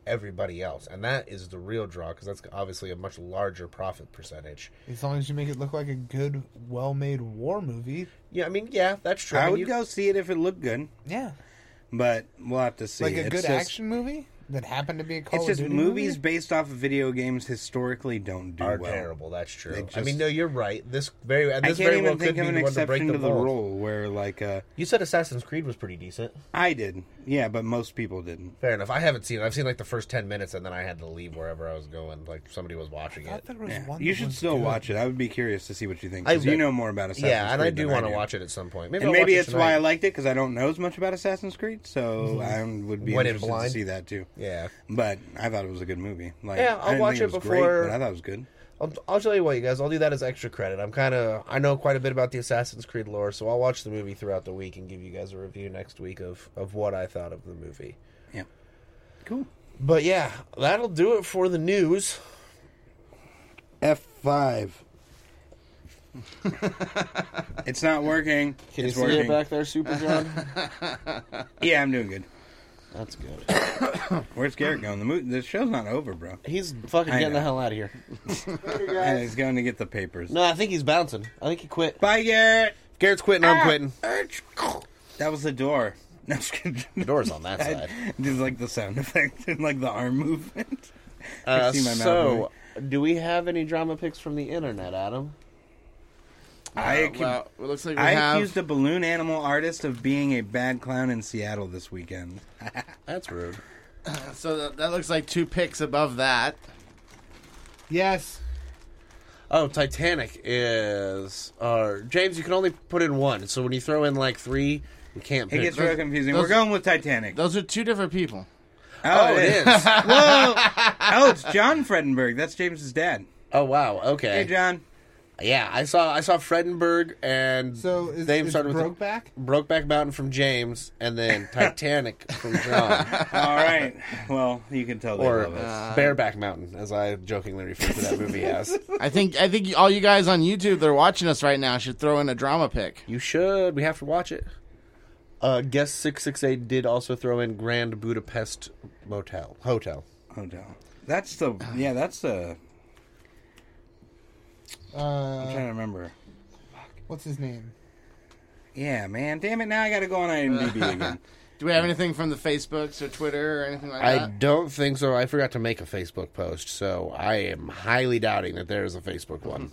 everybody else, and that is the real draw because that's obviously a much larger profit percentage. As long as you make it look like a good, well-made war movie. Yeah, I mean, yeah, that's true. I mean, would you- go see it if it looked good, Yeah. but we'll have to see. Like a It's good just- action movie that happened to be a Call It's of just Duty movies movie? based off of video games historically don't do are well. terrible. That's true. They I just- mean, no, you're right. This very and I this can't very even well think could of be an the one to break exception the to the mold. rule where, like, uh, You said Assassin's Creed was pretty decent. I did, yeah, but most people didn't. Fair enough. I haven't seen it. I've seen like the first ten minutes, and then I had to leave wherever I was going. Like somebody was watching I thought it. there was Yeah. one You that should was still good. watch it. I would be curious to see what you think I because you bet- know more about Assassin's Yeah, and I Creed do than want to do. watch it at some point. Maybe And I'll maybe watch it it's why I tonight. liked it because I don't know as much about Assassin's Creed, so I would be Went in interested to blind? see that too. Yeah. But I thought it was a good movie. Like, Yeah, I I'll didn't watch think it was before- Great, but I thought it was good. I'll, I'll tell you what, you guys. I'll do that as extra credit. I'm kind of I know quite a bit about the Assassin's Creed lore, so I'll watch the movie throughout the week and give you guys a review next week of of what I thought of the movie. Yeah, cool. But yeah, that'll do it for the news. F five. It's not working. Can it's you see working. it back there, Super John? Yeah, I'm doing good. That's good. Where's Garrett going? The, mo- the show's not over, bro. He's fucking I getting know. the hell out of here. And he's going to get the papers. No, I think he's bouncing. I think he quit. Bye, Garrett. If Garrett's quitting, I'm quitting. That was the door. No, just kidding. The door's on that side. Just like the sound effect and like the arm movement. Uh, see my mouth so, do we have any drama picks from the internet, Adam? I Uh, well, it looks like we I have. accused a balloon animal artist of being a bad clown in Seattle this weekend. That's rude. So that, that looks like two picks above that. Yes. Oh, Titanic is. Uh, James, you can only put in one. So when you throw in like three, you can't It pick. gets real confusing. those- We're going with Titanic. Those are two different people. Oh, it is. Whoa! Oh, it's John Fredenberg. That's James's dad. Oh wow. Okay. Hey, John. Yeah, I saw I saw Fredenberg and So is, they is started with Brokeback? the, Brokeback Mountain from James, and then Titanic from John, All right. Well, you can tell they or love us. Bareback Mountain, as I jokingly refer to that movie as. I think I think all you guys on YouTube that are watching us right now should throw in a drama pick. You should. We have to watch it. Uh, guest six six eight did also throw in Grand Budapest Motel Hotel. Hotel. That's the yeah. That's the. I'm Uh, trying to remember. what's his name? Yeah, man. Damn it! Now I got to go on IMDb again. Do we have anything from the Facebooks or Twitter or anything like I that? don't think so. I forgot to make a Facebook post, so I am highly doubting that there is a Facebook one.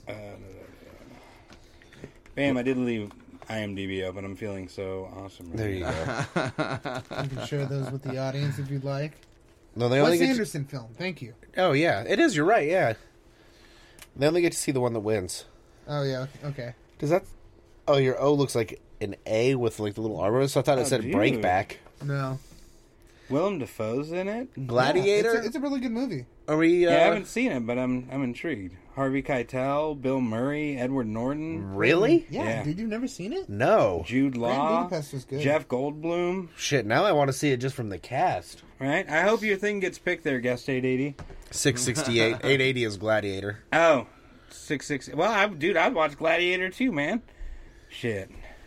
Bam! I did leave IMDb open. I'm feeling so awesome. Right There you now. go. You can share those with the audience if you'd like. No, they only Wes get to- Anderson film. Thank you. Oh yeah, it is. You're right. Yeah, they only get to see the one that wins. Oh yeah. Okay. Does that? Oh, your O looks like an A with like the little armor. So I thought it Oh, said dude. Breakback. No. Willem Dafoe's in it. Yeah, Gladiator. it's, a, it's a really good movie. Are we? Uh, Yeah, I haven't seen it, but I'm I'm intrigued. Harvey Keitel, Bill Murray, Edward Norton, really? Yeah. Yeah. Did you never seen it? No. Jude Grand Law, Budapest was good. Jeff Goldblum. Shit. Now I want to see it just from the cast. Right? I hope your thing gets picked there, guest eight eighty. Six sixty eight. Eight eighty is Gladiator. Oh, six six. Well, I, dude, I'd watch Gladiator too, man. Shit.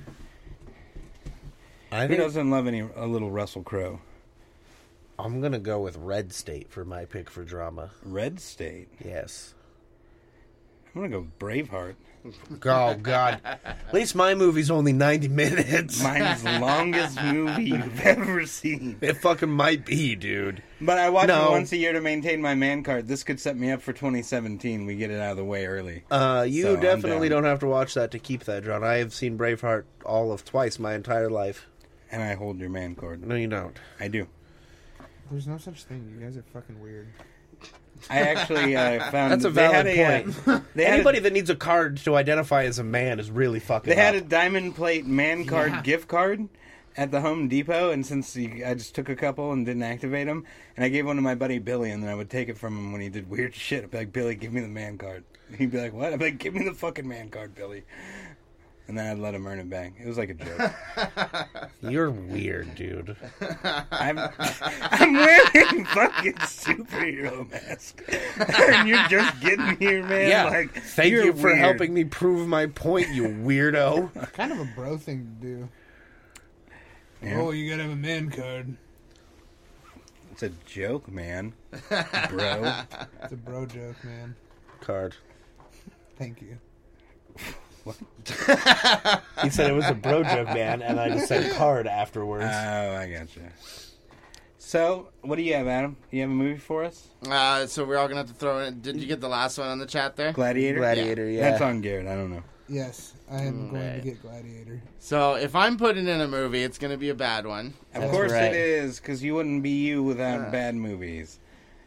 I Who think doesn't love any a little Russell Crowe? I'm gonna go with Red State for my pick for drama. Red State. Yes. I'm gonna go Braveheart. Oh God. At least my movie's only ninety minutes. Mine's the longest movie you've ever seen. It fucking might be, dude. But I watch No. it once a year to maintain my man card. This could set me up for twenty seventeen. We get it out of the way early. Uh, you So, I'm definitely down. don't have to watch that to keep that, John. I have seen Braveheart all of twice my entire life. And I hold your man card. No, you don't. I do. There's no such thing. You guys are fucking weird. I actually uh, found That's a they had valid a, point. uh, they had Anybody a, that needs a card to identify as a man is really fucking they had a up. diamond plate man card Yeah. gift card at the Home Depot, and since he, I just took a couple and didn't activate them, and I gave one to my buddy Billy, and then I would take it from him when he did weird shit. I'd be like, Billy, give me the man card. He'd be like, what? I'd be like, give me the fucking man card, Billy. And then I'd let him earn it back. It was like a joke. You're weird, dude. I'm, I'm wearing fucking superhero mask, and you're just getting here, man. Yeah. Like, Thank you're you for weird. helping me prove my point, you weirdo. Kind of a bro thing to do. Yeah. Oh, you gotta have a man card. It's a joke, man. Bro. It's a bro joke, man. Card. Thank you. He said it was a bro joke, man, and I just said card afterwards. Oh, I gotcha. So, what do you have, Adam? Do you have a movie for us? Uh, so we're all gonna have to throw in. Did you get the last one on the chat there? Gladiator? Gladiator, yeah. That's on Garrett. I don't know. Yes, I am going Okay. to get Gladiator. So if I'm putting in a movie, it's gonna be a bad one. Of That's course right. it is, because you wouldn't be you without Yeah. bad movies.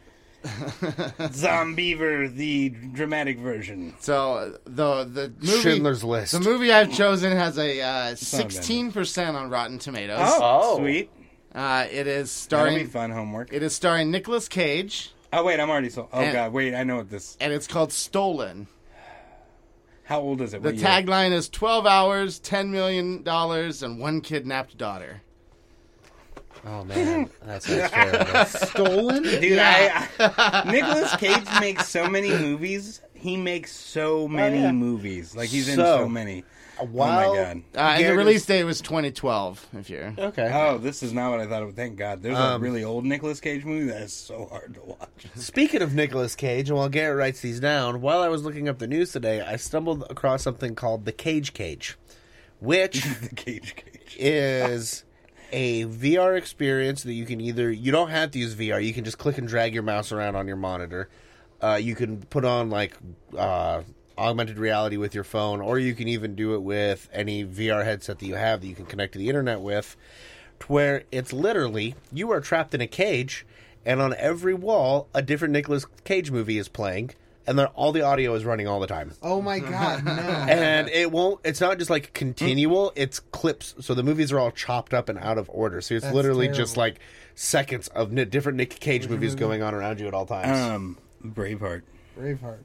Zombiever, the dramatic version. So the the movie, Schindler's List. the movie I've chosen has a uh, not bad. sixteen percent on Rotten Tomatoes. Oh, Oh. sweet. Uh, it is That'll be starring. fun homework. It is starring Nicolas Cage, Oh, wait, I'm already sold. Oh, And- God, wait, I know what this... and it's called Stolen. How old is it? The What year? tagline is twelve hours, ten million dollars, and one kidnapped daughter. Oh, man. That sounds terrible. Stolen? Dude, I, Nicolas Cage makes so many movies. He makes so many yeah. movies. Like, he's in So, so many. While, Oh, my God. Uh, and the Garrett release is- date was twenty twelve. If you're Okay. Oh, this is not what I thought it would. Thank God. There's Um, a really old Nicolas Cage movie that is so hard to watch. Speaking of Nicolas Cage, and while Garrett writes these down, while I was looking up the news today, I stumbled across something called the Cage Cage, which the Cage Cage. is a V R experience that you can either... You don't have to use V R. You can just click and drag your mouse around on your monitor. Uh, you can put on, like... Uh, augmented reality with your phone, or you can even do it with any V R headset that you have that you can connect to the internet with, to where it's literally you are trapped in a cage, and on every wall a different Nicolas Cage movie is playing, and then all the audio is running all the time. Oh my god, no. And it won't, it's not just like continual, it's clips, so the movies are all chopped up and out of order, so it's That's literally just terrible. like seconds of ni- different Nick Cage movies going on around you at all times. Um, Braveheart. Braveheart.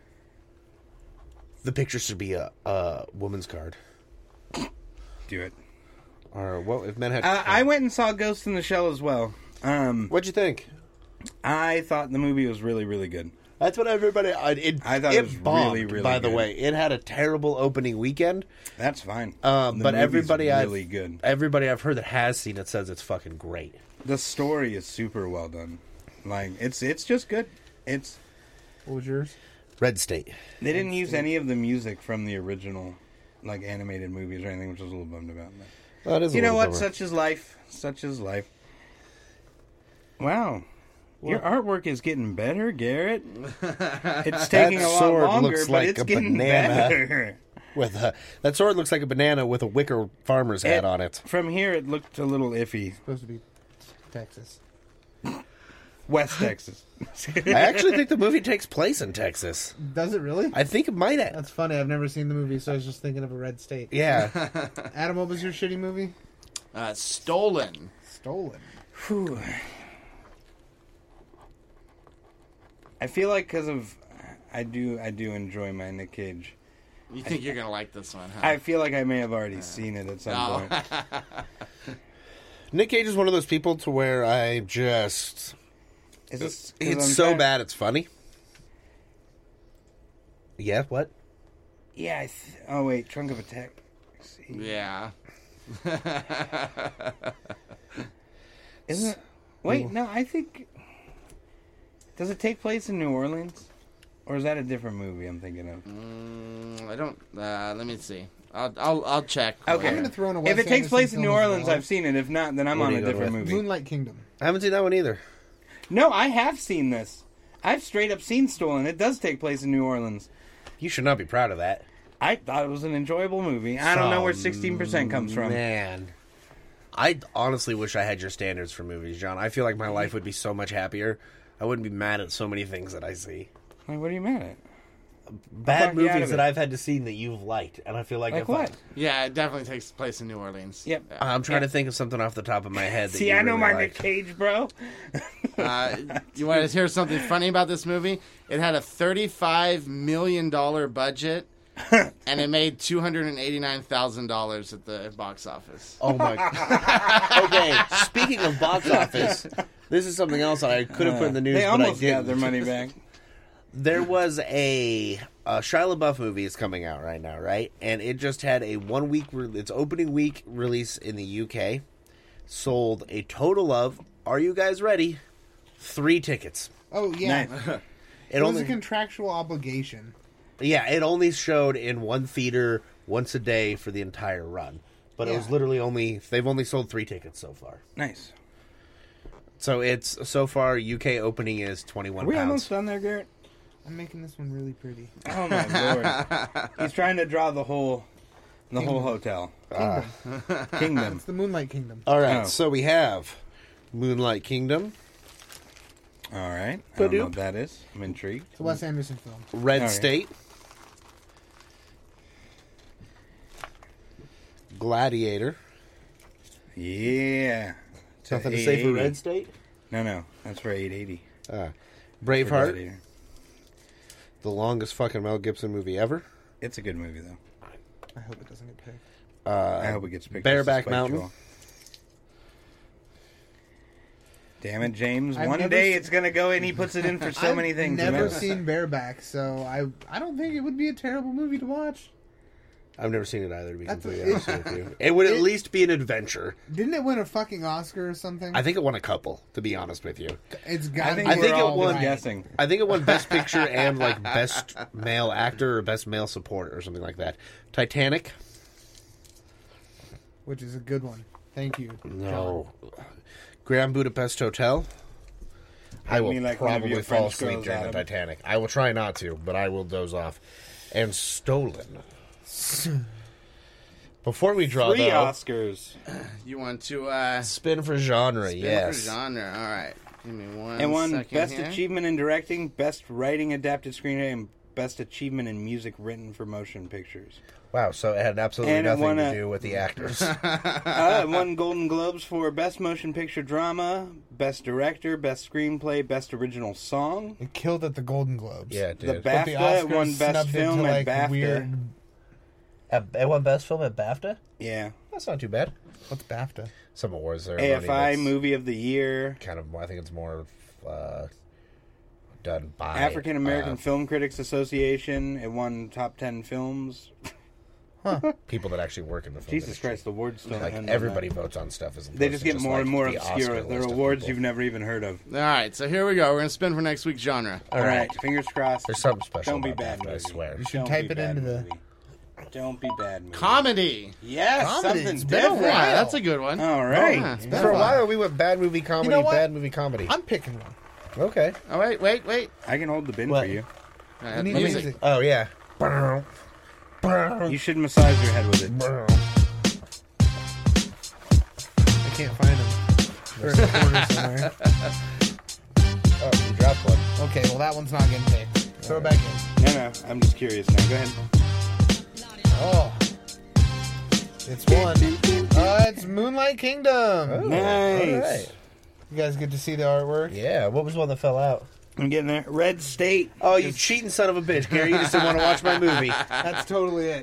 The picture should be a, a woman's card. Do it. Or what if men had... Uh, I went and saw Ghost in the Shell as well. Um, What'd you think? I thought the movie was really, really good. That's what everybody... I, it, I thought it it was bombed, really, really by the good. way. It had a terrible opening weekend. That's fine. Um, The but movie's everybody really I've, good. everybody I've heard that has seen it says it's fucking great. The story is super well done. Like it's it's just good. It's What was yours? Red State. they didn't use any of the music from the original like animated movies or anything, which I was a little bummed about. But That is a you know little what? bummer. Such is life. Such is life. Wow. Your artwork is getting better, Garrett. It's taking That a lot sword longer, looks but like it's a getting banana. better. With a, that sword looks like a banana with a wicker farmer's hat It- on it. From here, it looked a little iffy. Supposed to be Texas. West Texas. I actually think the movie takes place in Texas. Does it really? I think it might have. That's funny. I've never seen the movie, so I was just thinking of a red state. Yeah. Adam, what was your shitty movie? uh, Stolen. Stolen. Whew. I feel like because of I do I do enjoy my Nick Cage. You think you're gonna like this one, huh? I feel like I may have already seen it at some Oh. point. Nick Cage is one of those people to where I just... Is this, 'cause It's I'm so trying- bad it's funny. Yeah, what? Yeah. I th- oh wait, Trunk of a Taxi. yeah. Isn't it? Wait, no. I think. Does it take place in New Orleans, or is that a different movie I'm thinking of? Mm, I don't. Uh, let me see. I'll I'll, I'll check. Okay. I'm going to throw in a If Wes it takes Anderson place in film New as Orleans, well. I've seen it. If not, then I'm What on are a you going different with? movie. Moonlight Kingdom. I haven't seen that one either. No, I have seen this. I've straight up seen Stolen. It does take place in New Orleans. You should not be proud of that. I thought it was an enjoyable movie. I don't know where sixteen percent comes from. Man. I honestly wish I had your standards for movies, John. I feel like my life would be so much happier. I wouldn't be mad at so many things that I see. Like, what are you mad at? Bad talk you out movies of that it. I've had to see that you've liked, and I feel like, Like if what? Yeah, it definitely takes place in New Orleans. Yep. I, I'm trying to think of something off the top of my head. That See, you I know really my liked. Nick Cage, bro. Uh, you want to hear something funny about this movie? It had a thirty-five million dollar budget, and it made two hundred and eighty-nine thousand dollars at the box office. Oh my! Okay, speaking of box office, this is something else that I could have put in the news, They but I almost didn't. got their money back. There was a, a Shia LaBeouf movie is coming out right now, right? And it just had a one week, re- its opening week release in the U K, sold a total of, are you guys ready? Three tickets. Oh yeah, Nice. It it was only a contractual obligation. yeah, it only showed in one theater once a day for the entire run. But it Yeah. was literally only they've only sold three tickets so far. Nice. So it's so far U K opening is twenty Are one we pounds. almost done there, Garrett? I'm making this one really pretty. Oh my lord! He's trying to draw the whole, the whole hotel. Ah. Kingdom. It's the Moonlight Kingdom. All right, Oh. so we have Moonlight Kingdom, All right. I don't know Badoop. what that is. I'm intrigued. It's a Wes Anderson film. Red All right. State, Gladiator. Yeah. It's Nothing a to say for eight eighty. Red State. No, no. That's for eight eighty. Uh, For Braveheart, Gladiator. the longest fucking Mel Gibson movie ever. It's a good movie, though. I hope it doesn't get picked. Uh, I hope it gets picked. Bareback just to spite Mountain. Joel. Damn it, James. I've One never day se- it's going to go in. He puts it in for so I've many things. Never remember? seen Bareback, so I I don't think it would be a terrible movie to watch. I've never seen it either, to be That's completely a- honest with you. It would at it- least be an adventure. Didn't it win a fucking Oscar or something? I think it won a couple, to be honest with you. It's got. I think, I we're think it all won- guessing. I think it won Best Picture and like Best Male Actor or Best Male Support or something like that. Titanic? Which is a good one. Thank you. No. Grand Budapest Hotel? I I will mean, like one of probably your fall French asleep girls, during the Adam. Titanic. I will try not to, but I will doze off. And Stolen. Before we draw, Three though, Oscars. You want to uh, spin for genre, spin yes. for genre? All right, give me one. And won second Best here. Achievement in Directing, Best Writing Adapted Screenplay, and Best Achievement in Music Written for Motion Pictures. Wow, so it had absolutely And it nothing won to a- do with the actors. uh, it won Golden Globes for Best Motion Picture Drama, Best Director, Best Screenplay, Best Original Song. It killed at the Golden Globes. yeah, it The did. But the BAFTA Oscars won Best snubbed it Film to, at like, BAFTA. Weird. it won Best Film at BAFTA? Yeah. That's not too bad. What's BAFTA? Some awards there. A F I Movie of the Year. Kind of, I think it's more uh, done by African American uh, Film Critics Association. It won top ten films. people that actually work in the film Jesus industry. Christ, the awards don't Like end on everybody that. votes on stuff. As They opposed just to get more like and more the obscure. Oscar They're list of awards people. you've never even heard of. All right, so here we go. We're gonna spin for next week's genre. All right, fingers crossed. There's something special Don't be about bad BAFTA, I movie. swear. You should Don't type be it bad into the. movie. Don't be bad movie. Comedy. Yes, Comedy. something It's been a different. while. Yeah, that's a good one. All right. Yeah, it's been For a a while. while, we went bad movie comedy, know what? bad movie comedy. I'm picking one. Okay. Oh wait, wait, wait. I can hold the bin What? for you. I I have need music. music. Oh yeah. You should massage your head with it. I can't find them. They're in the corner somewhere. Oh, you dropped one. Okay, well that one's not getting picked. Throw it back in. No, no, I'm just curious now. Go ahead. Oh, it's one. Uh, it's Moonlight Kingdom. Nice. All right. You guys get to see the artwork. Yeah. What was one that fell out? I'm getting there. Red State. Oh, you cheating son of a bitch, Gary! You just didn't want to watch my movie. That's totally it.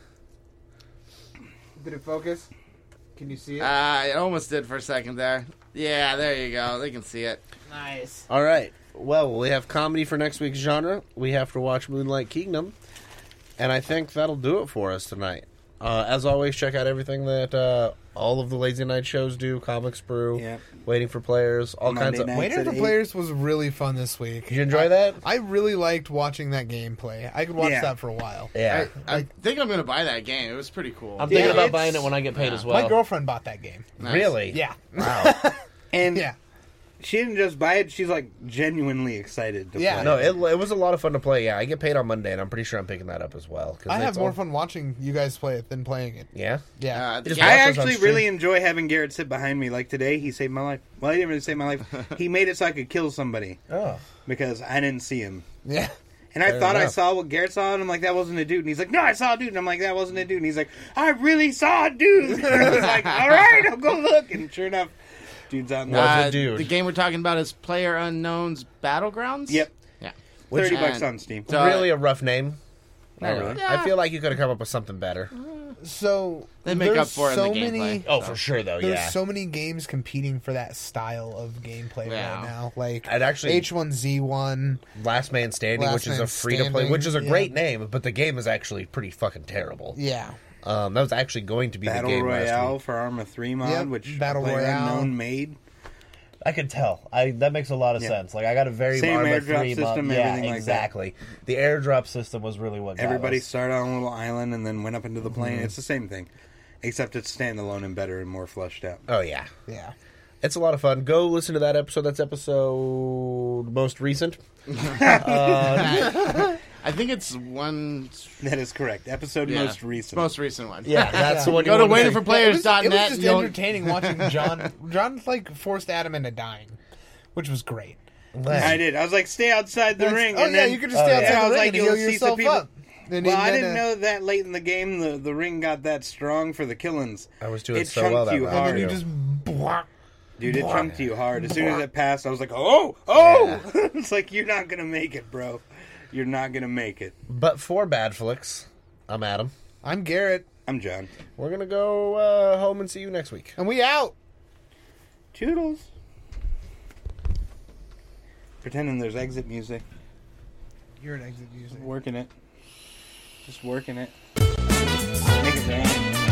Did it focus? Can you see it? Uh, it almost did for a second there. Yeah, there you go. They can see it. Nice. All right. Well, we have comedy for next week's genre. We have to watch Moonlight Kingdom, and I think that'll do it for us tonight. Uh, as always, check out everything that uh, all of the Lazy Night shows do. Comics Brew, Yep. Waiting for Players, all Monday kinds of. night. Waiting at for eight. Players was really fun this week. Did you enjoy that? I really liked watching that gameplay. I could watch Yeah. that for a while. Yeah. I, I think I'm gonna buy that game. It was pretty cool. I'm Yeah, thinking about it's- buying it when I get paid as well. My girlfriend bought that game. Nice. Really? Yeah. Wow. And Yeah. she didn't just buy it. She's like genuinely excited to Yeah. play. No, it, it was a lot of fun to play. Yeah, I get paid on Monday, and I'm pretty sure I'm picking that up as well. 'cause I have it's more all- fun watching you guys play it than playing it. Yeah. Yeah. Uh, the Just game- I watch us on actually stream. really enjoy having Garrett sit behind me. Like today, he saved my life. Well, he didn't really save my life. He made it so I could kill somebody Oh. because I didn't see him. Yeah. And I Fair thought I enough. saw what Garrett saw, and I'm like, that wasn't a dude. And he's like, no, I saw a dude. And I'm like, that wasn't a dude. And he's like, I really saw a dude. And I was like, all right, I'll go look. And sure enough, dude's out in the Was uh, a dude. The game we're talking about is Player Unknown's Battlegrounds. Yep. Yeah. Which- thirty bucks and- on Steam. So- really a rough name. Not I, really. I feel like you could have come up with something better. So They make there's up for it in so the gameplay. many. Oh, for sure, though. There's Yeah. so many games competing for that style of gameplay Yeah. right now. Like I'd actually- H one Z one. Last Man Standing, Last which is Man a free to play, Standing, which is a yeah. great name, but the game is actually pretty fucking terrible. Yeah. Um, that was actually going to be Battle the game Royale last week. for Arma three mod, Yep, which Battle Player Royale. Unknown made. I could tell. I that makes a lot of Yeah. sense. Like I got a very Same Arma airdrop three system, month, everything yeah, like that. exactly. The airdrop system was really what got Everybody us. started on a little island and then went up into the plane. Mm-hmm. It's the same thing, except it's standalone and better and more fleshed out. Oh yeah, Yeah. it's a lot of fun. Go listen to that episode. That's episode most recent. I think it's one That is correct. Episode yeah, most recent. most recent one. Yeah, that's the one. Go you to wanna waiting see. for players dot It was net. just You'll- entertaining watching John. John's like forced Adam into dying, which was great. I did. I was like, stay outside the ring. Oh and yeah, then, you could just stay Oh, yeah. outside I the was ring like, and you'll heal see some yourself people- up. And Well, then, I didn't uh, know that late in the game the, the ring got that strong for the killings. I was doing it so chunked well that you round. And hard. then you just. Bwah. Dude, it chunked you hard. As soon as it passed, I was like, oh, oh! It's like, you're not going to make it, bro. You're not going to make it. But for Bad Flicks, I'm Adam. I'm Garrett, I'm John. We're gonna go uh, home and see you next week. and we out. Toodles. Pretending there's exit music. You're an exit music. Working it. Just working it. Make it rain.